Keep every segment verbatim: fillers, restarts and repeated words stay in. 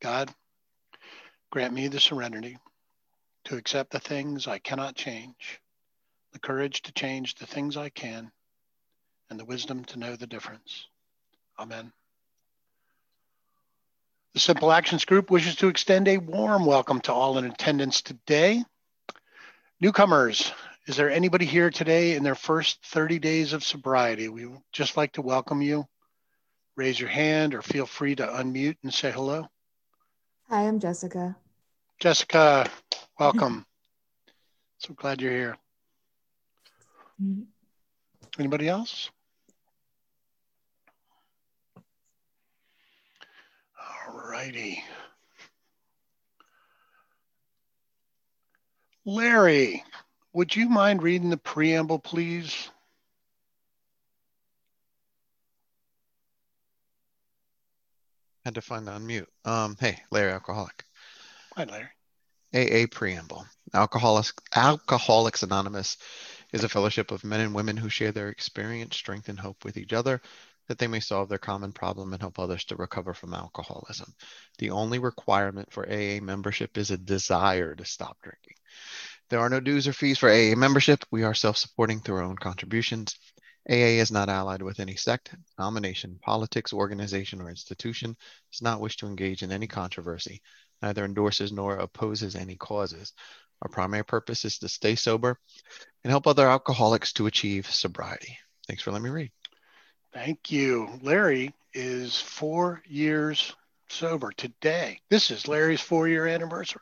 God, grant me the serenity to accept the things I cannot change, the courage to change the things I can, and the wisdom to know the difference. Amen. The Simple Actions Group wishes to extend a warm welcome to all in attendance today. Newcomers, is there anybody here today in their first thirty days of sobriety? We would just like to welcome you. Raise your hand or feel free to unmute and say hello. Hi, I'm Jessica. Jessica, welcome. So glad you're here. Mm-hmm. Anybody else? All righty. Larry, would you mind reading the preamble, please? Had to find the unmute. Um, hey, Larry, alcoholic. Hi, Larry. A A preamble. Alcoholics, Alcoholics Anonymous is a fellowship of men and women who share their experience, strength, and hope with each other, that they may solve their common problem and help others to recover from alcoholism. The only requirement for A A membership is a desire to stop drinking. There are no dues or fees for A A membership. We are self-supporting through our own contributions. A A is not allied with any sect, denomination, politics, organization, or institution, does not wish to engage in any controversy, neither endorses nor opposes any causes. Our primary purpose is to stay sober and help other alcoholics to achieve sobriety. Thanks for letting me read. Thank you. Larry is four years sober today. This is Larry's four-year anniversary.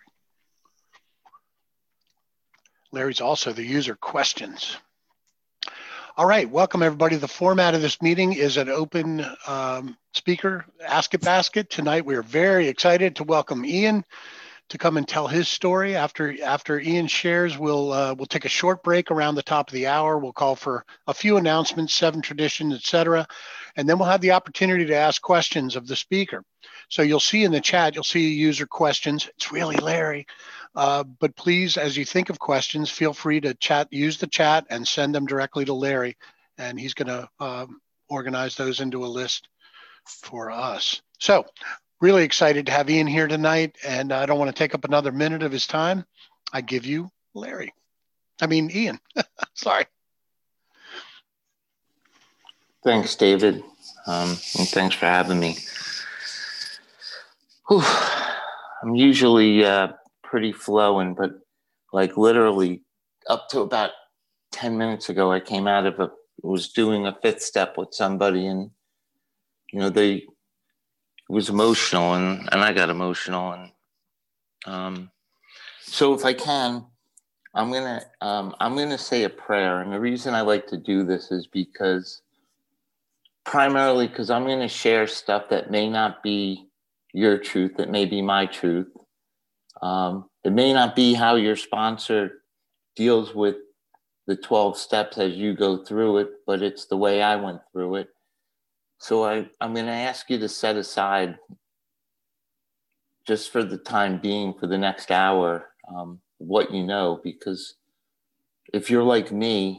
Larry's also the user questions. All right, welcome everybody. The format of this meeting is an open um, speaker Ask It Basket. Tonight we are very excited to welcome Ian to come and tell his story. After after Ian shares, we'll uh, we'll take a short break around the top of the hour. We'll call for a few announcements, seven traditions, et cetera, and then we'll have the opportunity to ask questions of the speaker. So you'll see in the chat, you'll see user questions. It's really Larry. Uh, but please, as you think of questions, feel free to chat, use the chat and send them directly to Larry. And he's going to um, organize those into a list for us. So really excited to have Ian here tonight. And I don't want to take up another minute of his time. I give you Larry. I mean, Ian. Sorry. Thanks, David. Um, and thanks for having me. Whew. I'm usually uh, pretty flowing, but like literally up to about ten minutes ago, I came out of a, was doing a fifth step with somebody, and, you know, they, it was emotional, and, and I got emotional. And um, so if I can, I'm going to, um, I'm going to say a prayer. And the reason I like to do this is because primarily because I'm going to share stuff that may not be your truth, that may be my truth. Um, it may not be how your sponsor deals with the twelve steps as you go through it, but it's the way I went through it. So I, I'm going to ask you to set aside, just for the time being, for the next hour, um, what you know, because if you're like me,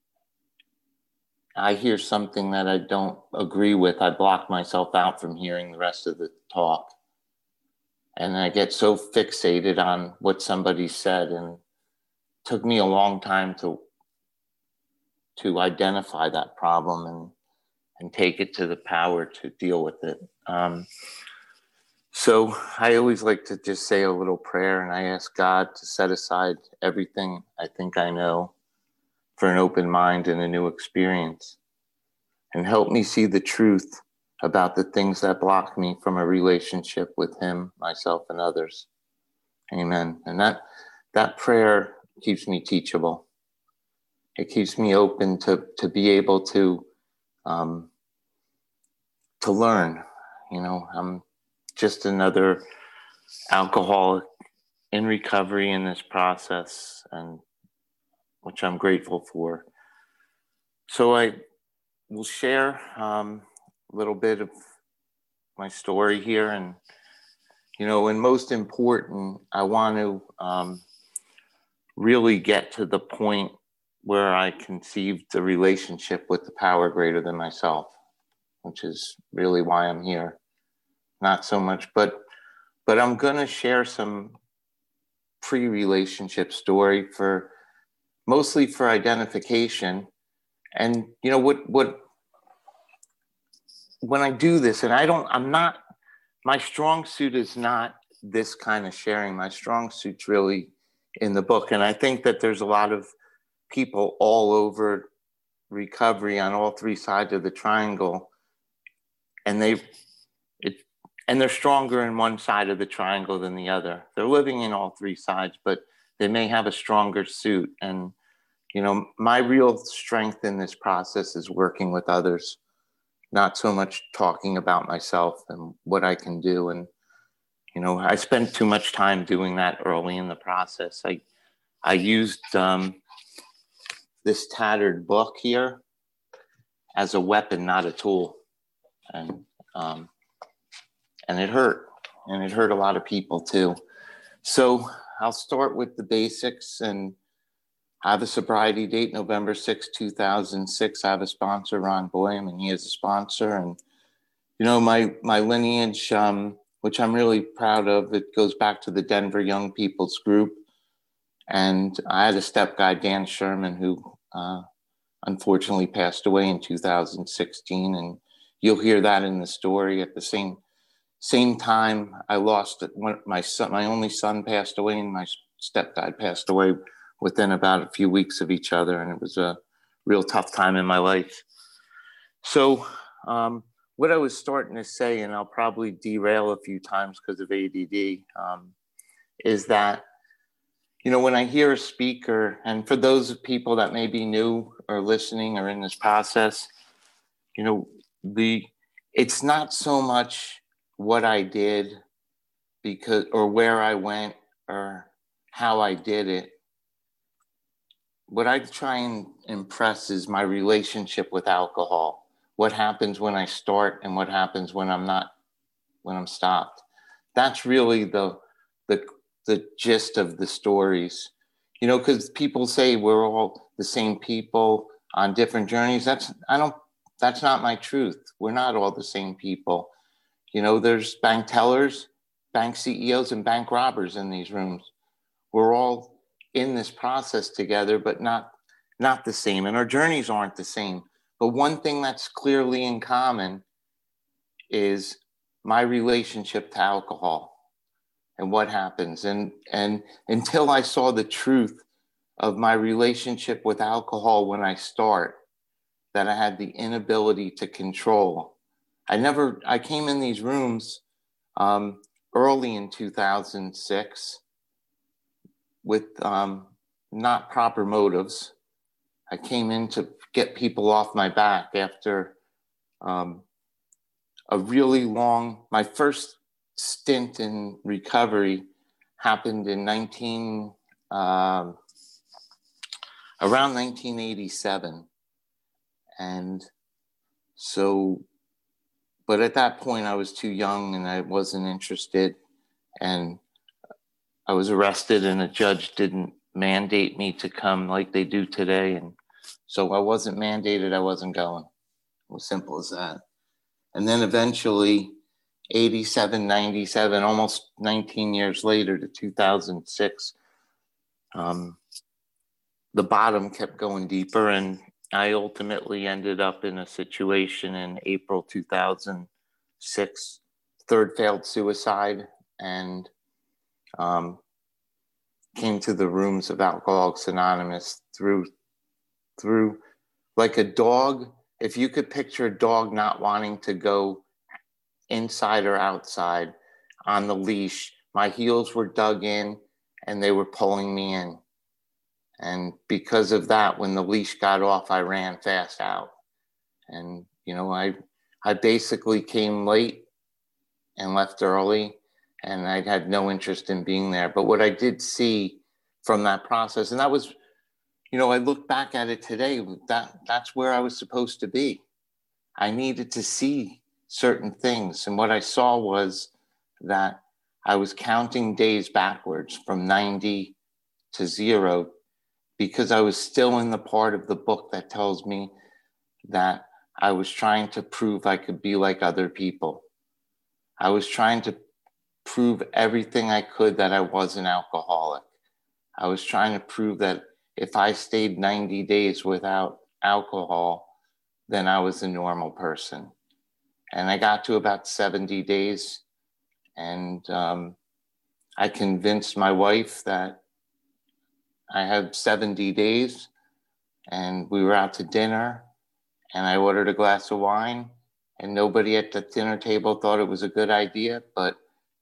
I hear something that I don't agree with, I block myself out from hearing the rest of the talk. And I get so fixated on what somebody said, and it took me a long time to to identify that problem and and take it to the power to deal with it. Um, so I always like to just say a little prayer, and I ask God to set aside everything I think I know for an open mind and a new experience, and help me see the truth about the things that block me from a relationship with Him, myself, and others. Amen. And that that prayer keeps me teachable. It keeps me open to to be able to um, to learn. You know, I'm just another alcoholic in recovery in this process, and which I'm grateful for. So I will share um, a little bit of my story here, and you know, and most important, I want to um, really get to the point where I conceived the relationship with the power greater than myself, which is really why I'm here. Not so much, but but I'm going to share some pre-relationship story for mostly for identification. And, you know, what, what, when I do this, and I don't, I'm not, my strong suit is not this kind of sharing. My strong suit's really in the book. And I think that there's a lot of people all over recovery on all three sides of the triangle, and they it and they're stronger in one side of the triangle than the other. They're living in all three sides, but they may have a stronger suit. And you know, my real strength in this process is working with others, not so much talking about myself and what I can do. And you know, I spent too much time doing that early in the process. I I used um, this tattered book here as a weapon, not a tool. And, um, and it hurt, and it hurt a lot of people too. So I'll start with the basics, and I have a sobriety date, November sixth, two thousand six. I have a sponsor, Ron Boyum, and he is a sponsor. And, you know, my, my lineage, um, which I'm really proud of, it goes back to the Denver Young People's Group. And I had a step guy, Dan Sherman, who uh, unfortunately passed away in two thousand sixteen. And you'll hear that in the story. At the same same time, I lost it. One, my son, my only son passed away, and my stepdad passed away within about a few weeks of each other. And it was a real tough time in my life. So um, what I was starting to say, and I'll probably derail a few times because of A D D, um, is that you know, when I hear a speaker, and for those people that may be new or listening or in this process, you know, the it's not so much what I did because or where I went or how I did it. What I try and impress is my relationship with alcohol. What happens when I start and what happens when I'm not, when I'm stopped. That's really the the the gist of the stories, you know, because people say we're all the same people on different journeys. That's, I don't, that's not my truth. We're not all the same people. You know, there's bank tellers, bank C E Os, and bank robbers in these rooms. We're all in this process together, but not, not the same. And our journeys aren't the same. But one thing that's clearly in common is my relationship to alcohol. And what happens. And, and until I saw the truth of my relationship with alcohol when I start, that I had the inability to control. I never, I came in these rooms um, early in two thousand six with um, not proper motives. I came in to get people off my back after um, a really long, my first stint in recovery happened in nineteen um, around nineteen eighty-seven, and so but at that point I was too young and I wasn't interested, and I was arrested, and a judge didn't mandate me to come like they do today, and so I wasn't mandated. I wasn't going. It was simple as that. And then eventually eighty-seven, ninety-seven, almost nineteen years later to two thousand six, um, the bottom kept going deeper, and I ultimately ended up in a situation in April two thousand six, third failed suicide, and um, came to the rooms of Alcoholics Anonymous through, through like a dog. If you could picture a dog not wanting to go inside or outside on the leash, my heels were dug in and they were pulling me in. And because of that, when the leash got off, I ran fast out. And, you know, I, I basically came late and left early, and I had no interest in being there. But what I did see from that process, and that was, you know, I look back at it today, that that's where I was supposed to be. I needed to see certain things. And what I saw was that I was counting days backwards from ninety to zero, because I was still in the part of the book that tells me that I was trying to prove I could be like other people. I was trying to prove everything I could that I was an alcoholic. I was trying to prove that if I stayed ninety days without alcohol, then I was a normal person. And I got to about seventy days, and um, I convinced my wife that I had seventy days, and we were out to dinner, and I ordered a glass of wine, and nobody at the dinner table thought it was a good idea, but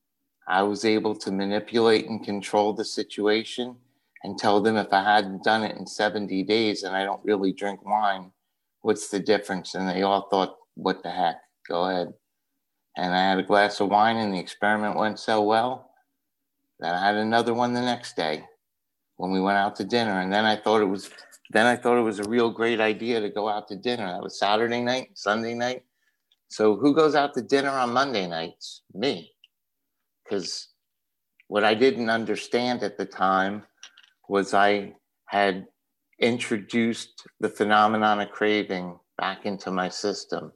I was able to manipulate and control the situation and tell them if I hadn't done it in seventy days and I don't really drink wine, what's the difference? And they all thought, what the heck, go ahead. And I had a glass of wine, and the experiment went so well that I had another one the next day when we went out to dinner. And then I thought it was, then I thought it was a real great idea to go out to dinner. That was Saturday night, Sunday night. So who goes out to dinner on Monday nights? Me. Because what I didn't understand at the time was I had introduced the phenomenon of craving back into my system.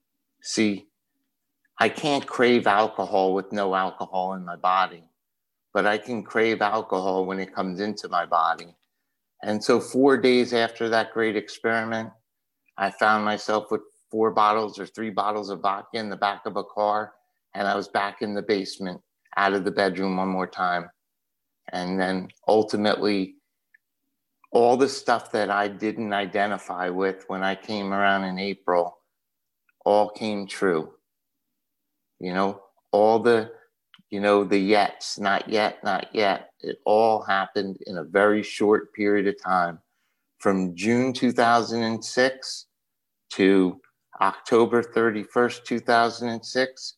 See, I can't crave alcohol with no alcohol in my body, but I can crave alcohol when it comes into my body. And so four days after that great experiment, I found myself with four bottles or three bottles of vodka in the back of a car, and I was back in the basement, out of the bedroom one more time. And then ultimately, all the stuff that I didn't identify with when I came around in April all came true. You know, all the, you know, the yets, not yet, not yet. It all happened in a very short period of time, from June two thousand six to October thirty-first, two thousand six.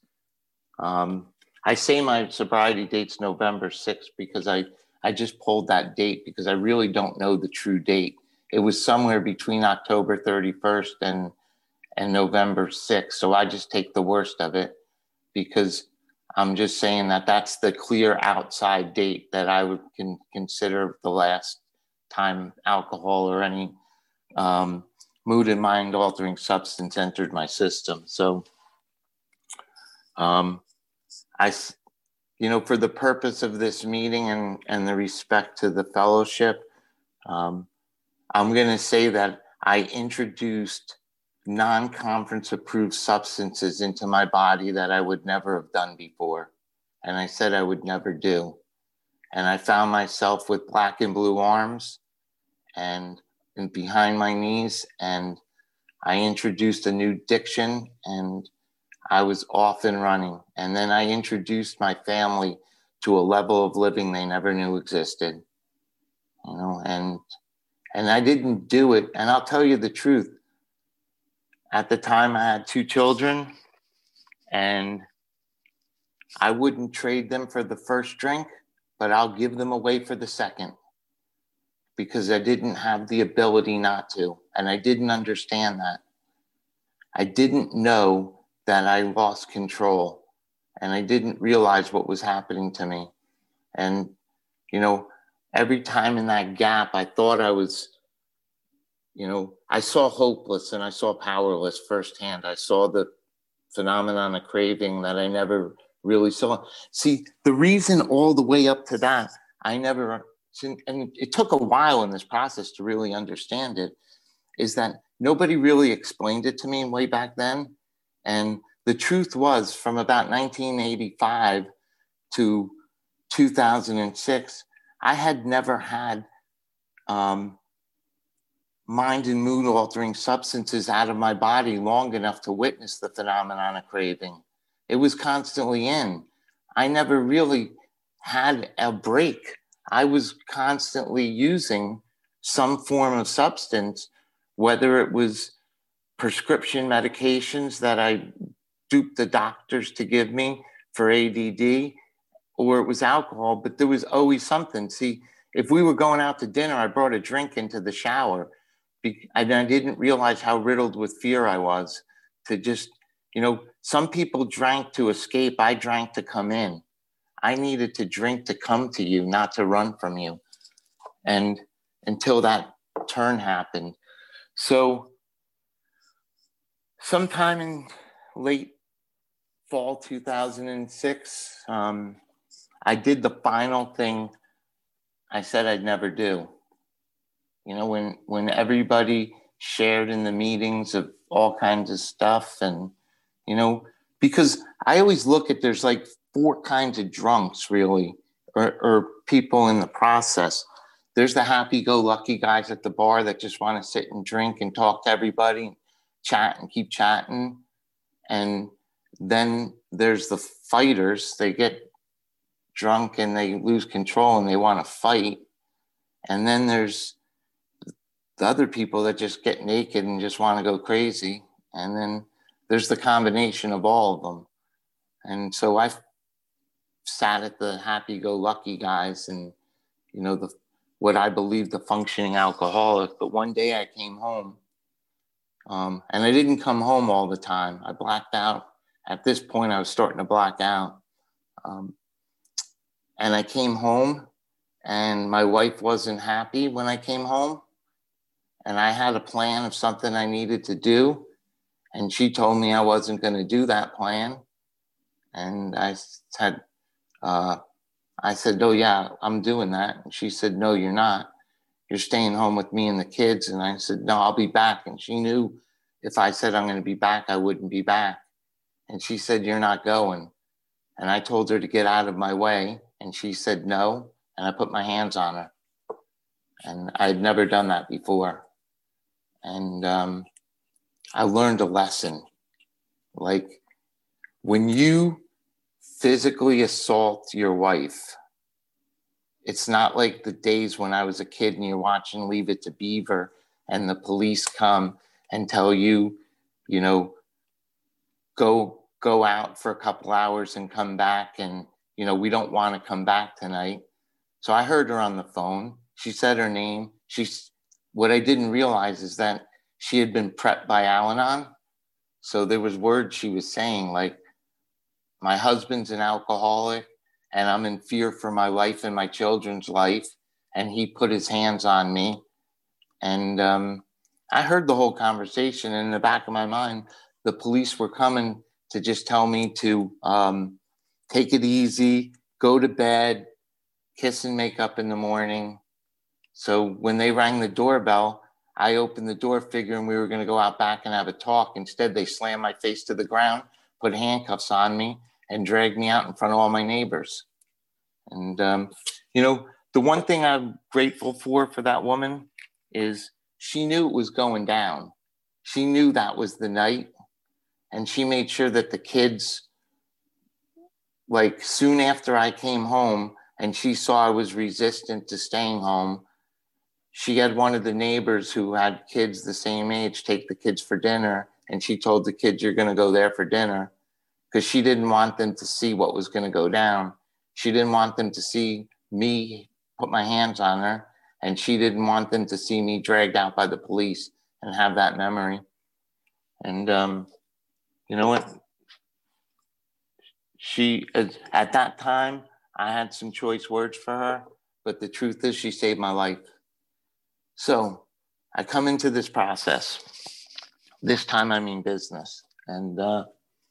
Um, I say my sobriety date's November sixth because I, I just pulled that date because I really don't know the true date. It was somewhere between October thirty-first and, and November sixth. So I just take the worst of it because I'm just saying that that's the clear outside date that I would can consider the last time alcohol or any um, mood and mind altering substance entered my system. So um, I, you know, for the purpose of this meeting and, and the respect to the fellowship, um, I'm going to say that I introduced non-conference approved substances into my body that I would never have done before. And I said I would never do. And I found myself with black and blue arms and, and behind my knees. And I introduced a new diction, and I was off and running. And then I introduced my family to a level of living they never knew existed. You know, and and I didn't do it. And I'll tell you the truth. At the time, I had two children, and I wouldn't trade them for the first drink, but I'll give them away for the second because I didn't have the ability not to. And I didn't understand that. I didn't know that I lost control, and I didn't realize what was happening to me. And, you know, every time in that gap, I thought I was, you know, I saw hopeless and I saw powerless firsthand. I saw the phenomenon of craving that I never really saw. See, the reason all the way up to that, I never, and it took a while in this process to really understand it, is that nobody really explained it to me way back then. And the truth was, from about nineteen eighty-five to two thousand six, I had never had um, mind and mood altering substances out of my body long enough to witness the phenomenon of craving. It was constantly in. I never really had a break. I was constantly using some form of substance, whether it was prescription medications that I duped the doctors to give me for A D D, or it was alcohol, but there was always something. See, if we were going out to dinner, I brought a drink into the shower. And I didn't realize how riddled with fear I was to just, you know, some people drank to escape. I drank to come in. I needed to drink to come to you, not to run from you. And until that turn happened. So sometime in late fall two thousand six, um, I did the final thing I said I'd never do. You know, when, when everybody shared in the meetings of all kinds of stuff, and, you know, because I always look at, there's like four kinds of drunks really, or, or people in the process. There's the happy-go-lucky guys at the bar that just want to sit and drink and talk to everybody, and chat and keep chatting. And then there's the fighters. They get drunk and they lose control and they want to fight. And then there's the other people that just get naked and just want to go crazy. And then there's the combination of all of them. And so I sat at the happy-go-lucky guys and, you know, the what I believe the functioning alcoholic. But one day I came home, um, and I didn't come home all the time. I blacked out. At this point, I was starting to black out. Um, and I came home, and my wife wasn't happy when I came home. And I had a plan of something I needed to do. And she told me I wasn't going to do that plan. And I said, uh, I said, oh, yeah, I'm doing that. And she said, no, you're not. You're staying home with me and the kids. And I said, no, I'll be back. And she knew if I said I'm going to be back, I wouldn't be back. And she said, you're not going. And I told her to get out of my way. And she said, no. And I put my hands on her. And I'd never done that before. And um, I learned a lesson. Like, when you physically assault your wife, it's not like the days when I was a kid and you're watching Leave It to Beaver and the police come and tell you, you know, go go out for a couple hours and come back, and, you know, we don't want to come back tonight. So I heard her on the phone. She said her name. She's, what I didn't realize is that she had been prepped by Al-Anon. So there was words she was saying like, my husband's an alcoholic and I'm in fear for my life and my children's life. And he put his hands on me. And um, I heard the whole conversation, and in the back of my mind, the police were coming to just tell me to um, take it easy, go to bed, kiss and make up in the morning. So when they rang the doorbell, I opened the door figuring we were going to go out back and have a talk. Instead, they slammed my face to the ground, put handcuffs on me, and dragged me out in front of all my neighbors. And, um, you know, the one thing I'm grateful for for that woman is she knew it was going down. She knew that was the night. And she made sure that the kids, like soon after I came home and she saw I was resistant to staying home, she had one of the neighbors who had kids the same age take the kids for dinner. And she told the kids, you're going to go there for dinner, because she didn't want them to see what was going to go down. She didn't want them to see me put my hands on her. And she didn't want them to see me dragged out by the police and have that memory. And um, you know what? She, at that time, I had some choice words for her, but the truth is she saved my life. So I come into this process. This time I mean business. And uh,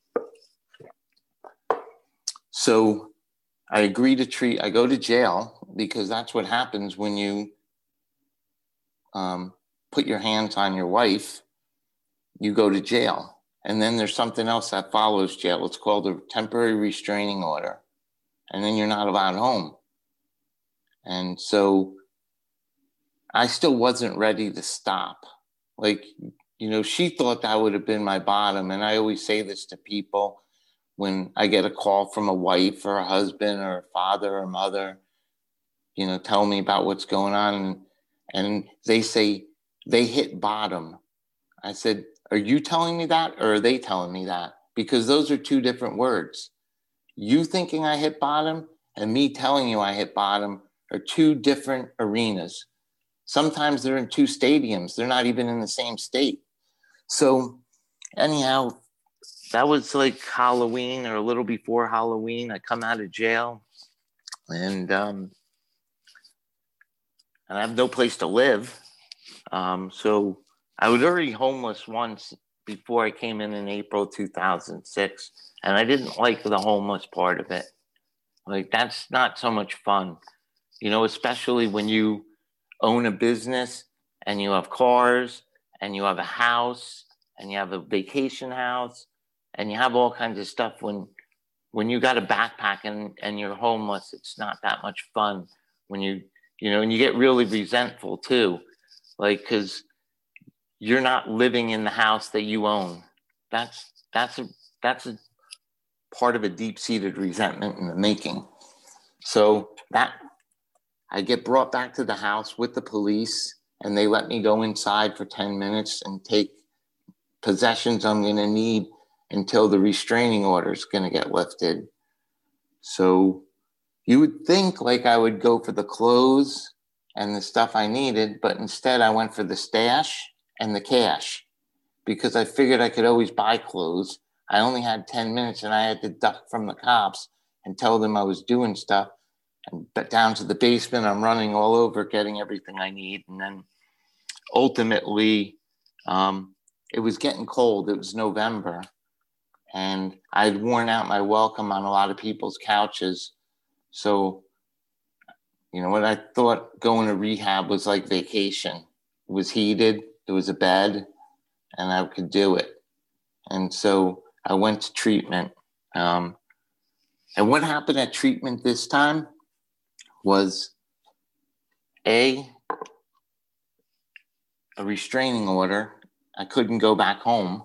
so I agree to treat, I go to jail, because that's what happens when you um, put your hands on your wife, you go to jail. And then there's something else that follows jail. It's called a temporary restraining order. And then you're not allowed home. And so I still wasn't ready to stop. Like, you know, she thought that would have been my bottom. And I always say this to people when I get a call from a wife or a husband or a father or mother, you know, tell me about what's going on. And, and they say they hit bottom. I said, are you telling me that, or are they telling me that? Because those are two different words. You thinking I hit bottom and me telling you I hit bottom are two different arenas. Sometimes they're in two stadiums. They're not even in the same state. So anyhow, that was like Halloween or a little before Halloween. I come out of jail and, um, and I have no place to live. Um, so I was already homeless once before I came in in April two thousand six. And I didn't like the homeless part of it. Like, that's not so much fun, you know, especially when you own a business and you have cars and you have a house and you have a vacation house and you have all kinds of stuff. When when you got a backpack and, and you're homeless, it's not that much fun when you, you know, and you get really resentful too, like, because you're not living in the house that you own. That's, that's a, that's a part of a deep-seated resentment in the making. So that, I get brought back to the house with the police, and they let me go inside for ten minutes and take possessions I'm going to need until the restraining order is going to get lifted. So you would think like I would go for the clothes and the stuff I needed, but instead I went for the stash and the cash because I figured I could always buy clothes. I only had ten minutes and I had to duck from the cops and tell them I was doing stuff. And but down to the basement, I'm running all over, getting everything I need. And then ultimately, um, it was getting cold. It was November. And I'd worn out my welcome on a lot of people's couches. So, you know, what I thought going to rehab was like vacation. It was heated, there was a bed, and I could do it. And so I went to treatment. Um, and what happened at treatment this time was A, a restraining order. I couldn't go back home.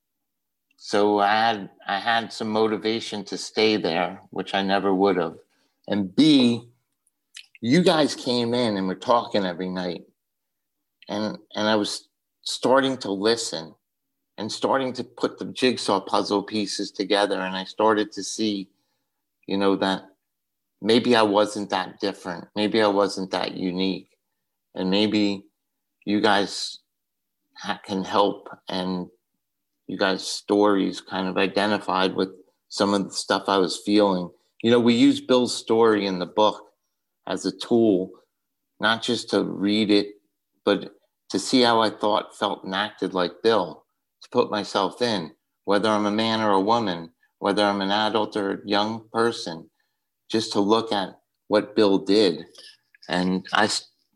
So I had I had some motivation to stay there, which I never would have. And B, you guys came in and were talking every night. And and I was starting to listen and starting to put the jigsaw puzzle pieces together. And I started to see, you know, that maybe I wasn't that different. Maybe I wasn't that unique. And maybe you guys ha- can help, and you guys' stories kind of identified with some of the stuff I was feeling. You know, we use Bill's story in the book as a tool, not just to read it, but to see how I thought, felt, and acted like Bill, to put myself in, whether I'm a man or a woman, whether I'm an adult or a young person, just to look at what Bill did. And I,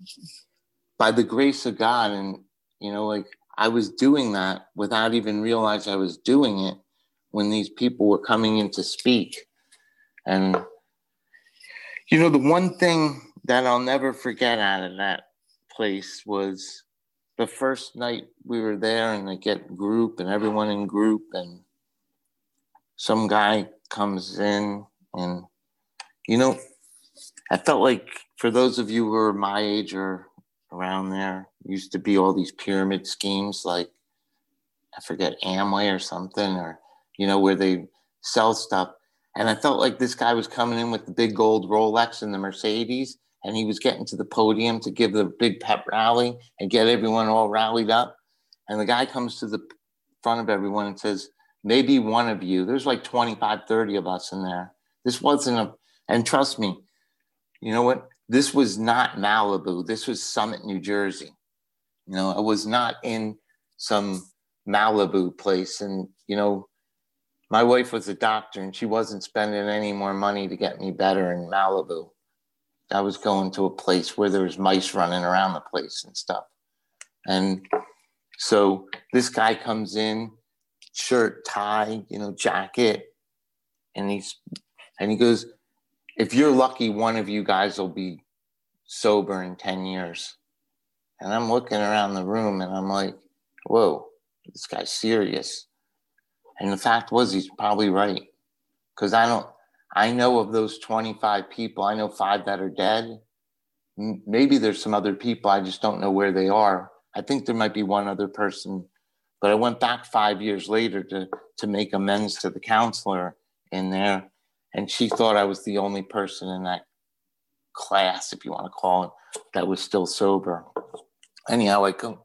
by the grace of God, and, you know, like, I was doing that without even realizing I was doing it when these people were coming in to speak. And, you know, the one thing that I'll never forget out of that place was the first night we were there, and I get group and everyone in group, and some guy comes in, and, you know, I felt like for those of you who are my age or around there, used to be all these pyramid schemes, like, I forget, Amway or something, or, you know, where they sell stuff. And I felt like this guy was coming in with the big gold Rolex and the Mercedes, and he was getting to the podium to give the big pep rally and get everyone all rallied up. And the guy comes to the front of everyone and says, maybe one of you, there's like twenty-five, thirty of us in there. This wasn't a, and trust me, you know what? This was not Malibu. This was Summit, New Jersey. You know, I was not in some Malibu place. And, you know, my wife was a doctor, and she wasn't spending any more money to get me better in Malibu. I was going to a place where there was mice running around the place and stuff. And so this guy comes in, shirt, tie, you know, jacket, and he's, and he goes, if you're lucky, one of you guys will be sober in ten years. And I'm looking around the room, and I'm like, whoa, this guy's serious. And the fact was, he's probably right. Because I don't, I know of those twenty-five people, I know five that are dead. M- maybe there's some other people, I just don't know where they are. I think there might be one other person. But I went back five years later to, to make amends to the counselor in there. And she thought I was the only person in that class, if you want to call it, that was still sober. Anyhow, I go,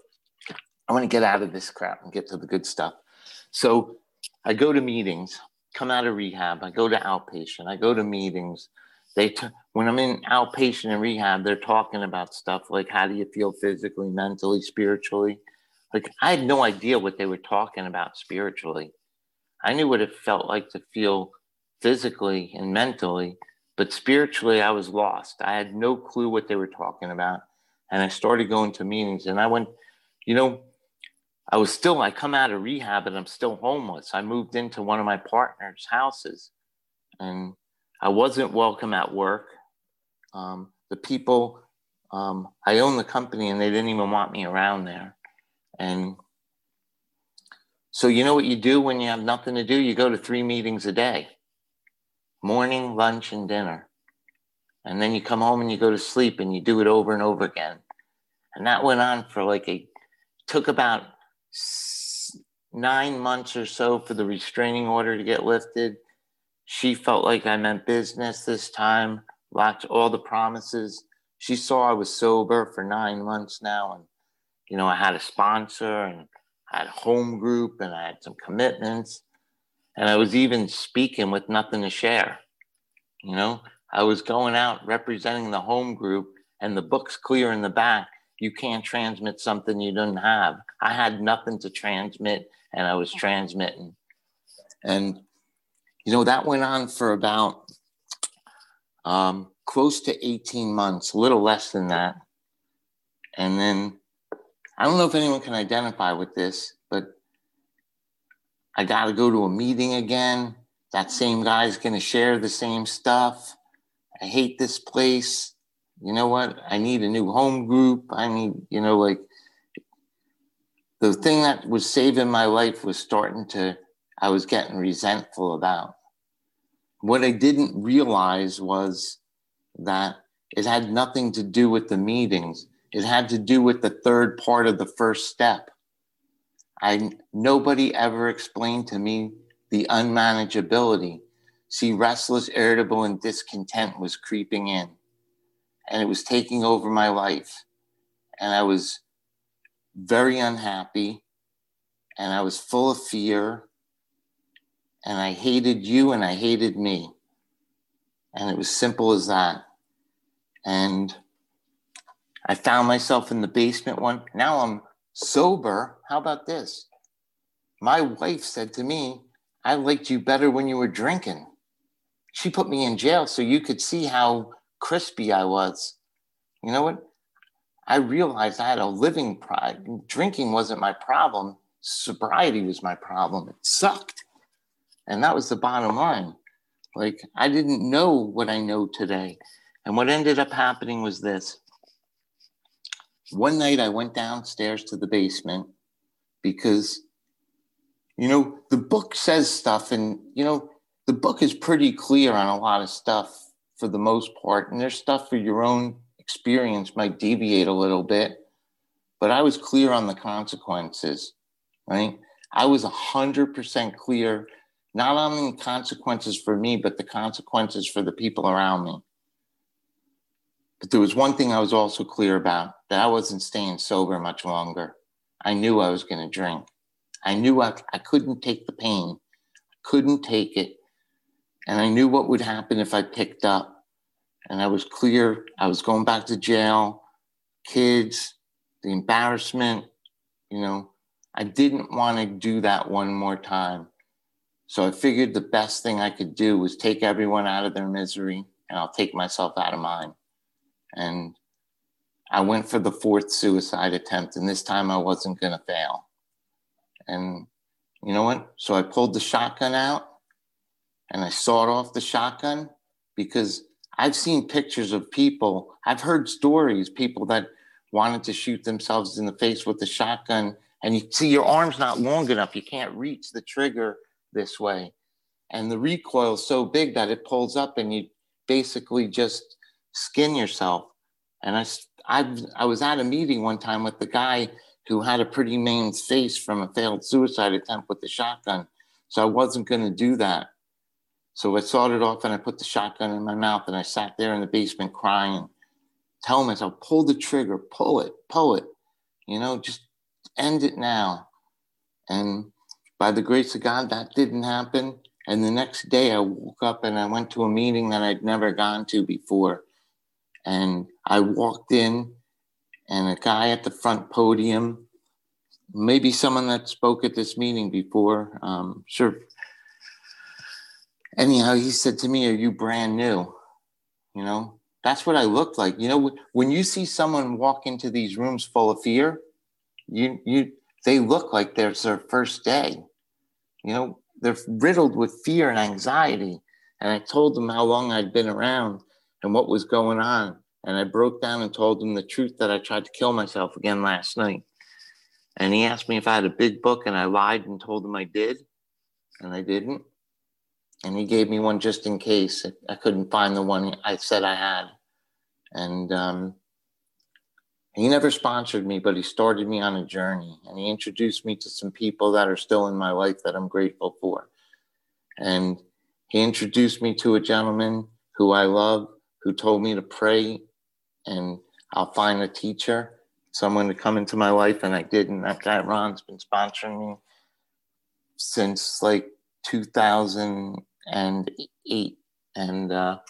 I want to get out of this crap and get to the good stuff. So I go to meetings, come out of rehab. I go to outpatient. I go to meetings. They t- when I'm in outpatient and rehab, they're talking about stuff like, how do you feel physically, mentally, spiritually? Like, I had no idea what they were talking about spiritually. I knew what it felt like to feel physically and mentally, but spiritually I was lost. I had no clue what they were talking about. And I started going to meetings, and I went, you know, I was still, I come out of rehab and I'm still homeless. I moved into one of my partner's houses, and I wasn't welcome at work. Um, the people, um, I own the company, and they didn't even want me around there. And so you know what you do when you have nothing to do? You go to three meetings a day, morning, lunch, and dinner. And then you come home and you go to sleep, and you do it over and over again. And that went on for like a, took about nine months or so for the restraining order to get lifted. She felt like I meant business this time, locked all the promises. She saw I was sober for nine months now. And, you know, I had a sponsor, and I had a home group, and I had some commitments. And I was even speaking with nothing to share. You know, I was going out representing the home group, and the book's clear in the back. You can't transmit something you didn't have. I had nothing to transmit, and I was transmitting. And, you know, that went on for about um, close to eighteen months, a little less than that. And then, I don't know if anyone can identify with this, but I got to go to a meeting again. That same guy's going to share the same stuff. I hate this place. You know what? I need a new home group. I need, you know, like the thing that was saving my life was starting to, I was getting resentful about. What I didn't realize was that it had nothing to do with the meetings. It had to do with the third part of the first step. I, nobody ever explained to me the unmanageability. See, restless, irritable, and discontent was creeping in. And it was taking over my life. And I was very unhappy. And I was full of fear. And I hated you, and I hated me. And it was simple as that. And I found myself in the basement one. Now I'm sober. How about this? My wife said to me, I liked you better when you were drinking. She put me in jail so you could see how crispy I was. You know what? I realized I had a living pride. Drinking wasn't my problem. Sobriety was my problem. It sucked. And that was the bottom line. Like, I didn't know what I know today. And what ended up happening was this. One night I went downstairs to the basement because, you know, the book says stuff, and, you know, the book is pretty clear on a lot of stuff for the most part. And there's stuff for your own experience might deviate a little bit, but I was clear on the consequences, right? I was one hundred percent clear, not on the consequences for me, but the consequences for the people around me. But there was one thing I was also clear about, that I wasn't staying sober much longer. I knew I was going to drink. I knew I, I couldn't take the pain, couldn't take it. And I knew what would happen if I picked up. And I was clear. I was going back to jail, kids, the embarrassment, you know, I didn't want to do that one more time. So I figured the best thing I could do was take everyone out of their misery, and I'll take myself out of mine. And I went for the fourth suicide attempt, and this time I wasn't going to fail. And you know what? So I pulled the shotgun out, and I sawed off the shotgun, because I've seen pictures of people, I've heard stories, people that wanted to shoot themselves in the face with the shotgun, and you see your arm's not long enough. You can't reach the trigger this way. And the recoil is so big that it pulls up, and you basically just skin yourself. And I, I, I was at a meeting one time with the guy who had a pretty maimed face from a failed suicide attempt with the shotgun. So I wasn't going to do that. So I sawed it off, and I put the shotgun in my mouth, and I sat there in the basement crying, telling myself, pull the trigger, pull it, pull it, you know, just end it now. And by the grace of God, that didn't happen. And the next day I woke up and I went to a meeting that I'd never gone to before. And I walked in, and a guy at the front podium, maybe someone that spoke at this meeting before, um, sure, anyhow, he said to me, "Are you brand new?" You know, that's what I looked like. You know, when you see someone walk into these rooms full of fear, you you they look like there's their first day. You know, they're riddled with fear and anxiety. And I told them how long I'd been around and what was going on. And I broke down and told him the truth that I tried to kill myself again last night. And he asked me if I had a big book, and I lied and told him I did, and I didn't. And he gave me one just in case. I couldn't find the one I said I had. And um, he never sponsored me, but he started me on a journey. And he introduced me to some people that are still in my life that I'm grateful for. And he introduced me to a gentleman who I love, who told me to pray and I'll find a teacher, someone to come into my life, and I did. And that guy, Ron's been sponsoring me since like two thousand eight. And uh,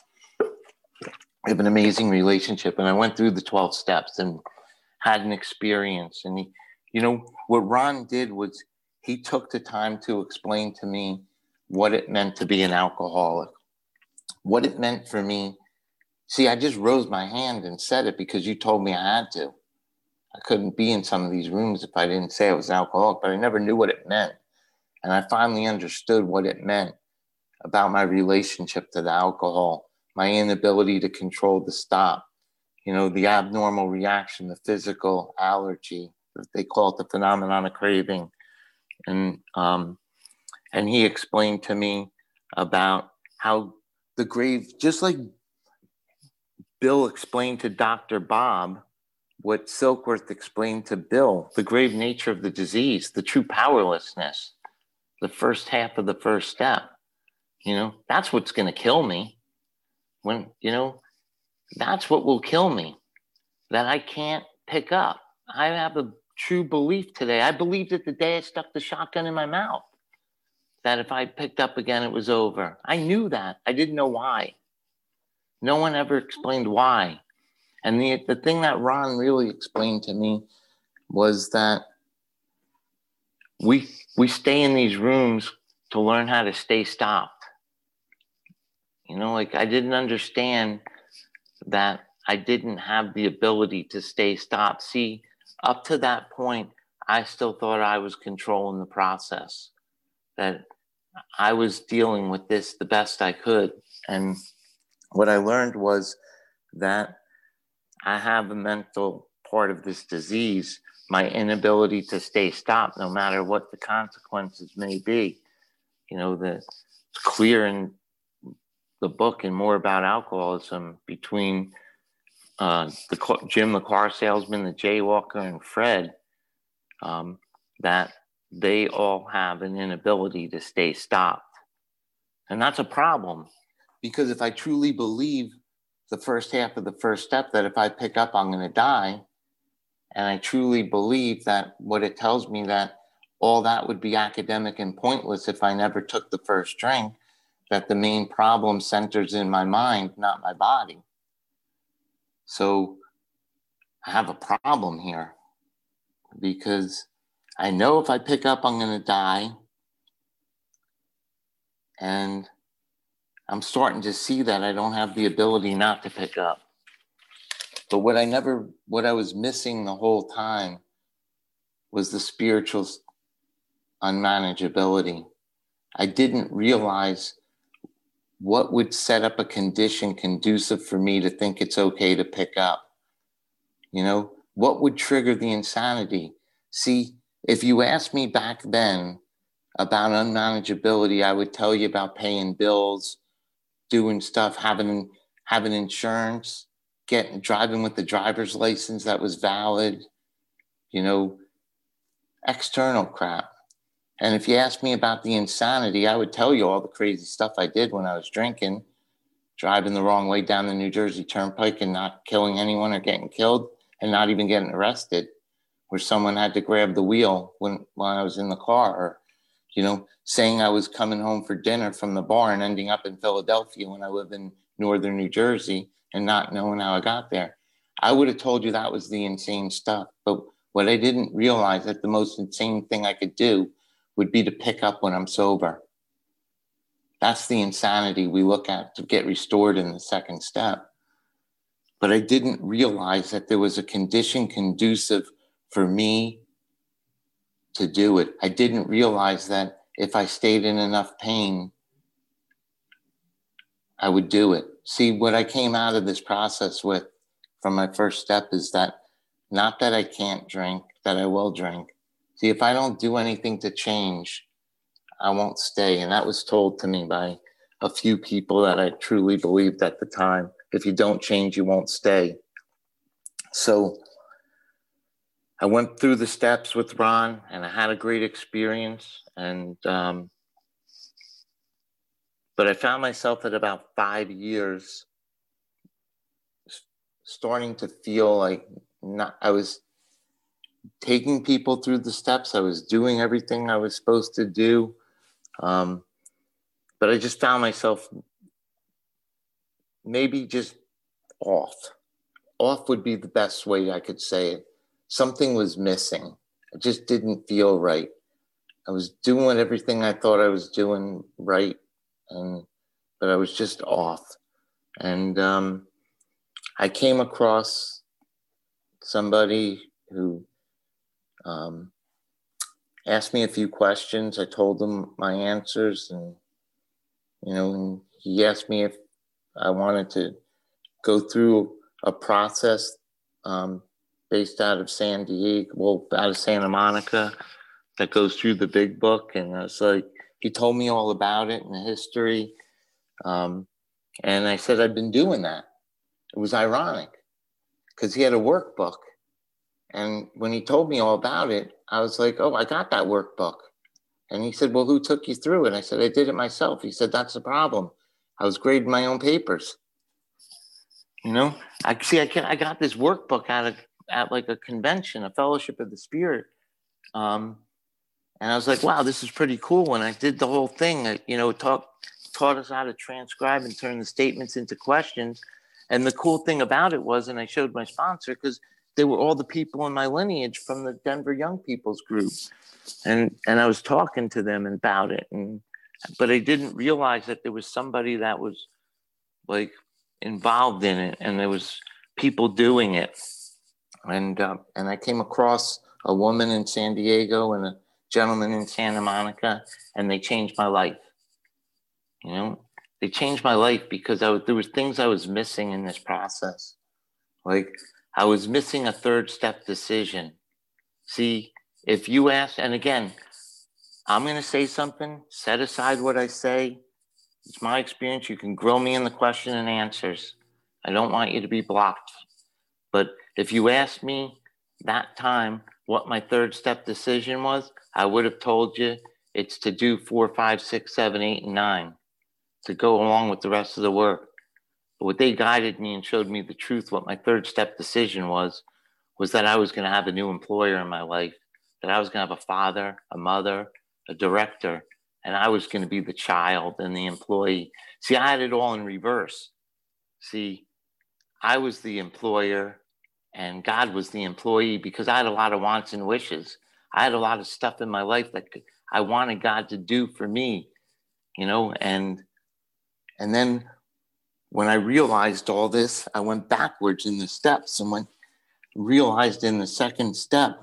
we have an amazing relationship. And I went through the twelve steps and had an experience. And, he, you know, what Ron did was he took the time to explain to me what it meant to be an alcoholic, what it meant for me. See, I just rose my hand and said it because you told me I had to. I couldn't be in some of these rooms if I didn't say I was an alcoholic, but I never knew what it meant. And I finally understood what it meant about my relationship to the alcohol, my inability to control the stop, you know, the abnormal reaction, the physical allergy, they call it the phenomenon of craving. And, um, and he explained to me about how the grave, just like Bill explained to Doctor Bob, what Silkworth explained to Bill, the grave nature of the disease, the true powerlessness, the first half of the first step, you know, that's what's going to kill me. When, you know, that's what will kill me, that I can't pick up. I have a true belief today. I believed it the day I stuck the shotgun in my mouth, that if I picked up again, it was over. I knew that. I didn't know why. No one ever explained why. And the, the thing that Ron really explained to me was that we, we stay in these rooms to learn how to stay stopped. You know, like I didn't understand that I didn't have the ability to stay stopped. See, up to that point, I still thought I was controlling the process, that I was dealing with this the best I could. And what I learned was that I have a mental part of this disease, my inability to stay stopped, no matter what the consequences may be. You know, the, it's clear in the book and More About Alcoholism between uh, the Jim, the car salesman, the jaywalker, and Fred, um, that they all have an inability to stay stopped. And that's a problem, because if I truly believe the first half of the first step, that if I pick up, I'm going to die, and I truly believe that what it tells me, that all that would be academic and pointless if I never took the first drink, that the main problem centers in my mind, not my body. So I have a problem here, because I know if I pick up, I'm going to die. And I'm starting to see that I don't have the ability not to pick up. But what I never, what I was missing the whole time was the spiritual unmanageability. I didn't realize what would set up a condition conducive for me to think it's okay to pick up. You know, what would trigger the insanity? See, if you asked me back then about unmanageability, I would tell you about paying bills, doing stuff, having having insurance, getting driving with the driver's license that was valid, you know, external crap. And if you ask me about the insanity, I would tell you all the crazy stuff I did when I was drinking, driving the wrong way down the New Jersey Turnpike and not killing anyone or getting killed and not even getting arrested, where someone had to grab the wheel when, when I was in the car, or, you know, saying I was coming home for dinner from the bar and ending up in Philadelphia when I live in northern New Jersey and not knowing how I got there. I would have told you that was the insane stuff. But what I didn't realize, that the most insane thing I could do would be to pick up when I'm sober. That's the insanity we look at to get restored in the second step. But I didn't realize that there was a condition conducive for me to do it. I didn't realize that if I stayed in enough pain, I would do it. See, what I came out of this process with from my first step is that not that I can't drink, that I will drink. See, if I don't do anything to change, I won't stay. And that was told to me by a few people that I truly believed at the time. If you don't change, you won't stay. So I went through the steps with Ron, and I had a great experience. And um, but I found myself at about five years starting to feel like not, I was taking people through the steps. I was doing everything I was supposed to do. Um, but I just found myself maybe just off. Off would be the best way I could say it. Something was missing. It just didn't feel right. I was doing everything I thought I was doing right, and but I was just off. And um, I came across somebody who um, asked me a few questions. I told him my answers, and you know, and he asked me if I wanted to go through a process um, based out of San Diego, well, out of Santa Monica, that goes through the big book. And I was like, he told me all about it and the history. Um, and I said, I've been doing that. It was ironic because he had a workbook. And when he told me all about it, I was like, oh, I got that workbook. And he said, well, who took you through it? I said, I did it myself. He said, that's the problem. I was grading my own papers. You know, I see, I, I got this workbook out of, at like a convention, a Fellowship of the Spirit. Um, and I was like, wow, this is pretty cool. And I did the whole thing, I, you know, taught, taught us how to transcribe and turn the statements into questions. And the cool thing about it was, and I showed my sponsor, because they were all the people in my lineage from the Denver Young People's Group. And, and I was talking to them about it. And, but I didn't realize that there was somebody that was like involved in it, and there was people doing it. And, uh, and I came across a woman in San Diego and a gentleman in Santa Monica, and they changed my life. You know, they changed my life because I was, there was things I was missing in this process. Like I was missing a third step decision. See, if you ask, and again, I'm going to say something, set aside what I say. It's my experience. You can grill me in the question and answers. I don't want you to be blocked. But if you asked me that time what my third step decision was, I would have told you it's to do four, five, six, seven, eight, and nine, to go along with the rest of the work. But what they guided me and showed me the truth, what my third step decision was, was that I was going to have a new employer in my life, that I was going to have a father, a mother, a director, and I was going to be the child and the employee. See, I had it all in reverse. See, I was the employer and God was the employee because I had a lot of wants and wishes. I had a lot of stuff in my life that I wanted God to do for me, you know, and, and then when I realized all this, I went backwards in the steps and went, realized in the second step,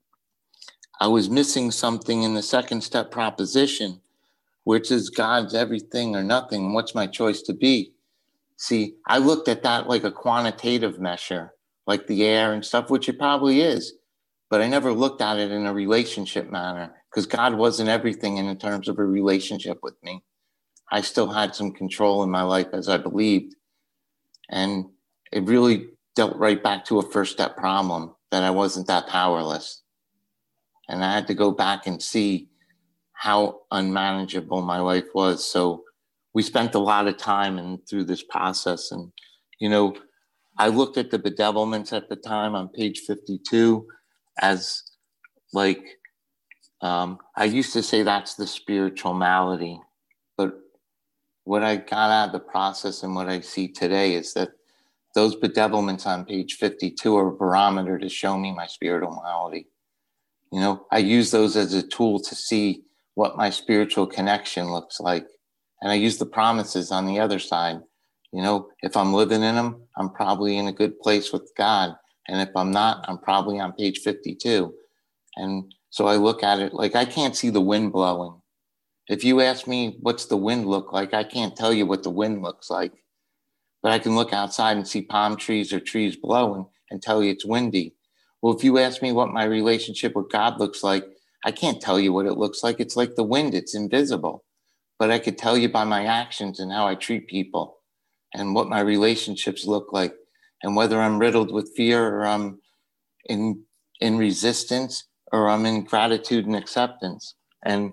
I was missing something in the second step proposition, which is God's everything or nothing. What's my choice to be? See, I looked at that like a quantitative measure, like the air and stuff, which it probably is. But I never looked at it in a relationship manner because God wasn't everything in terms of a relationship with me. I still had some control in my life as I believed. And it really dealt right back to a first step problem that I wasn't that powerless. And I had to go back and see how unmanageable my life was. So we spent a lot of time in, through this process. And, you know, I looked at the bedevilments at the time on page fifty-two as like, um, I used to say that's the spiritual malady. But what I got out of the process and what I see today is that those bedevilments on page fifty-two are a barometer to show me my spiritual malady. You know, I use those as a tool to see what my spiritual connection looks like And I use the promises on the other side. You know, if I'm living in them, I'm probably in a good place with God. And if I'm not, I'm probably on page fifty-two. And so I look at it like I can't see the wind blowing. If you ask me, what's the wind look like? I can't tell you what the wind looks like. But I can look outside and see palm trees or trees blowing and tell you it's windy. Well, if you ask me what my relationship with God looks like, I can't tell you what it looks like. It's like the wind, it's invisible. But I could tell you by my actions and how I treat people and what my relationships look like and whether I'm riddled with fear or I'm in, in resistance or I'm in gratitude and acceptance. And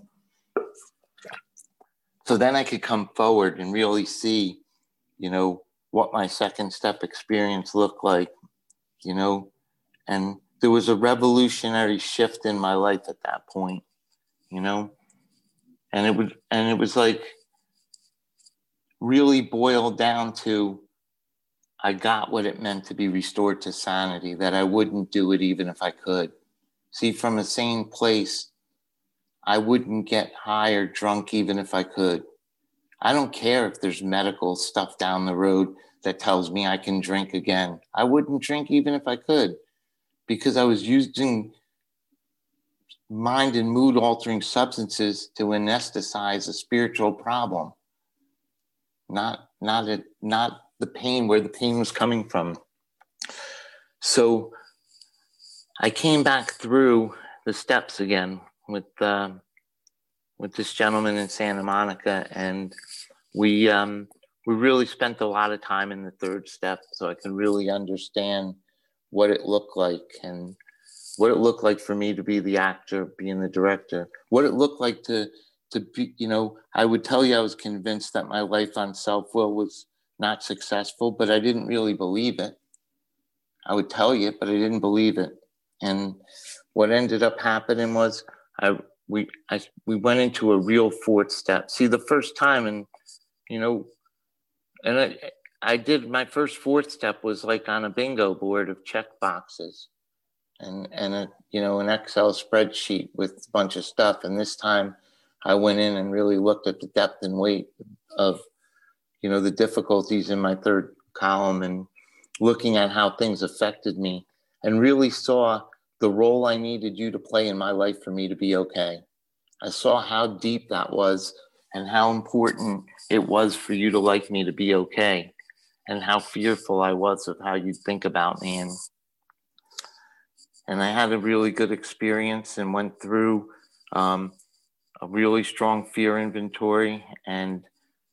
so then I could come forward and really see, you know, what my second step experience looked like, you know, and there was a revolutionary shift in my life at that point, you know, and it would, and it was like really boiled down to, I got what it meant to be restored to sanity, that I wouldn't do it even if I could. See, from a sane place, I wouldn't get high or drunk even if I could. I don't care if there's medical stuff down the road that tells me I can drink again. I wouldn't drink even if I could, because I was using mind and mood altering substances to anesthetize a spiritual problem, not, not, a, not the pain where the pain was coming from. So I came back through the steps again with, uh, with this gentleman in Santa Monica, and we um, we really spent a lot of time in the third step, so I could really understand what it looked like and what it looked like for me to be the actor, being the director, what it looked like to to be, you know, I would tell you I was convinced that my life on self-will was not successful, but I didn't really believe it. I would tell you, but I didn't believe it. And what ended up happening was I we I we went into a real fourth step. See, the first time, and you know, and I I did my first fourth step was like on a bingo board of check boxes, and and a you know an Excel spreadsheet with a bunch of stuff. And this time, I went in and really looked at the depth and weight of, you know, the difficulties in my third column and looking at how things affected me, and really saw the role I needed you to play in my life for me to be okay. I saw how deep that was and how important it was for you to like me to be okay, and how fearful I was of how you'd think about me. And, and I had a really good experience and went through um, a really strong fear inventory. And,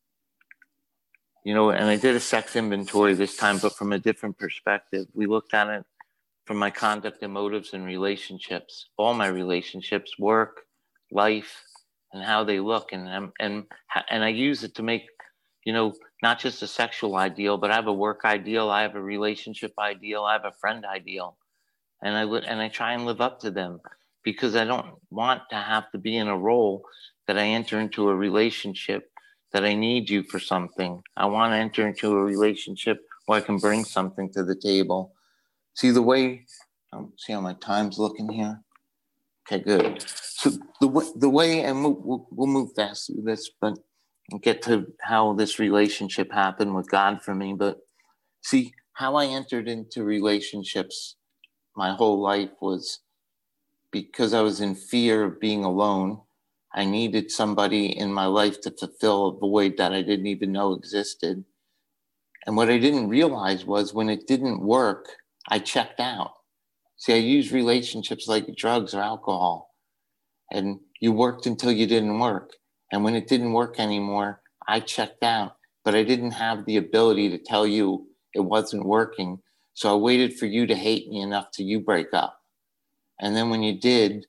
you know, and I did a sex inventory this time, but from a different perspective. We looked at it from my conduct and motives and relationships, all my relationships, work, life, and how they look. And, and, and, and I use it to make, you know, not just a sexual ideal, but I have a work ideal. I have a relationship ideal. I have a friend ideal. And I would, and I try and live up to them, because I don't want to have to be in a role that I enter into a relationship that I need you for something. I want to enter into a relationship where I can bring something to the table. See the way, um, see how my time's looking here? Okay, good. So the way, the way, and we'll, we'll, we'll move fast through this, but we'll get to how this relationship happened with God for me. But see, how I entered into relationships my whole life was because I was in fear of being alone. I needed somebody in my life to fulfill a void that I didn't even know existed. And what I didn't realize was when it didn't work, I checked out. See, I use relationships like drugs or alcohol. And you worked until you didn't work. And when it didn't work anymore, I checked out. But I didn't have the ability to tell you it wasn't working. So I waited for you to hate me enough till you break up. And then when you did,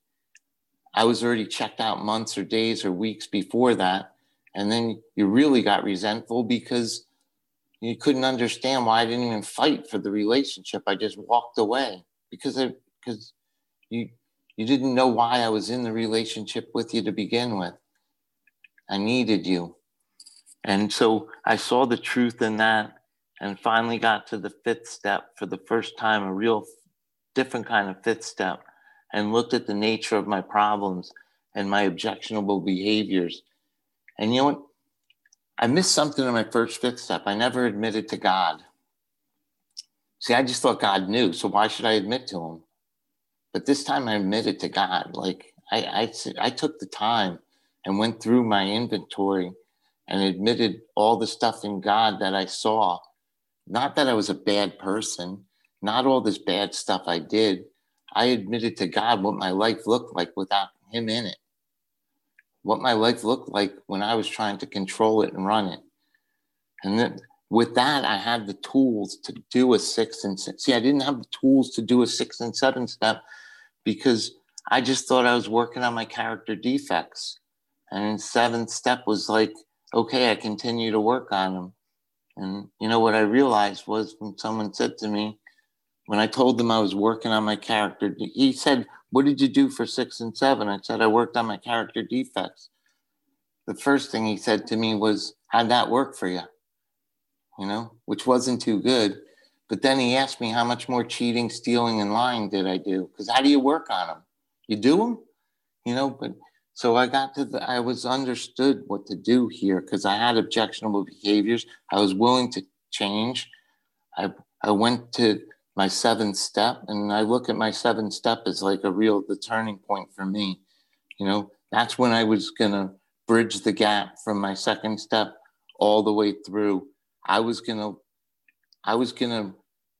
I was already checked out months or days or weeks before that. And then you really got resentful because you couldn't understand why I didn't even fight for the relationship. I just walked away because I, because you, you didn't know why I was in the relationship with you to begin with. I needed you. And so I saw the truth in that and finally got to the fifth step for the first time, a real different kind of fifth step, and looked at the nature of my problems and my objectionable behaviors. And you know what? I missed something in my first fifth step. I never admitted to God. See, I just thought God knew, so why should I admit to him? But this time I admitted to God. Like I, I, I took the time and went through my inventory and admitted all the stuff in God that I saw. Not that I was a bad person, not all this bad stuff I did. I admitted to God what my life looked like without him in it. What my life looked like when I was trying to control it and run it. And then with that, I had the tools to do a six and six. See, I didn't have the tools to do a six and seven step because I just thought I was working on my character defects. And seventh step was like, okay, I continue to work on them. And you know what I realized was when someone said to me, when I told them I was working on my character, he said, what did you do for six and seven? I said, I worked on my character defects. The first thing he said to me was, how'd that work for you? You know, which wasn't too good. But then he asked me how much more cheating, stealing, and lying did I do? Because how do you work on them? You do them? You know, but so I got to the, I was understood what to do here because I had objectionable behaviors. I was willing to change. I I went to my seventh step, and I look at my seventh step as like a real, the turning point for me. You know, that's when I was going to bridge the gap from my second step all the way through. I was going to, I was going to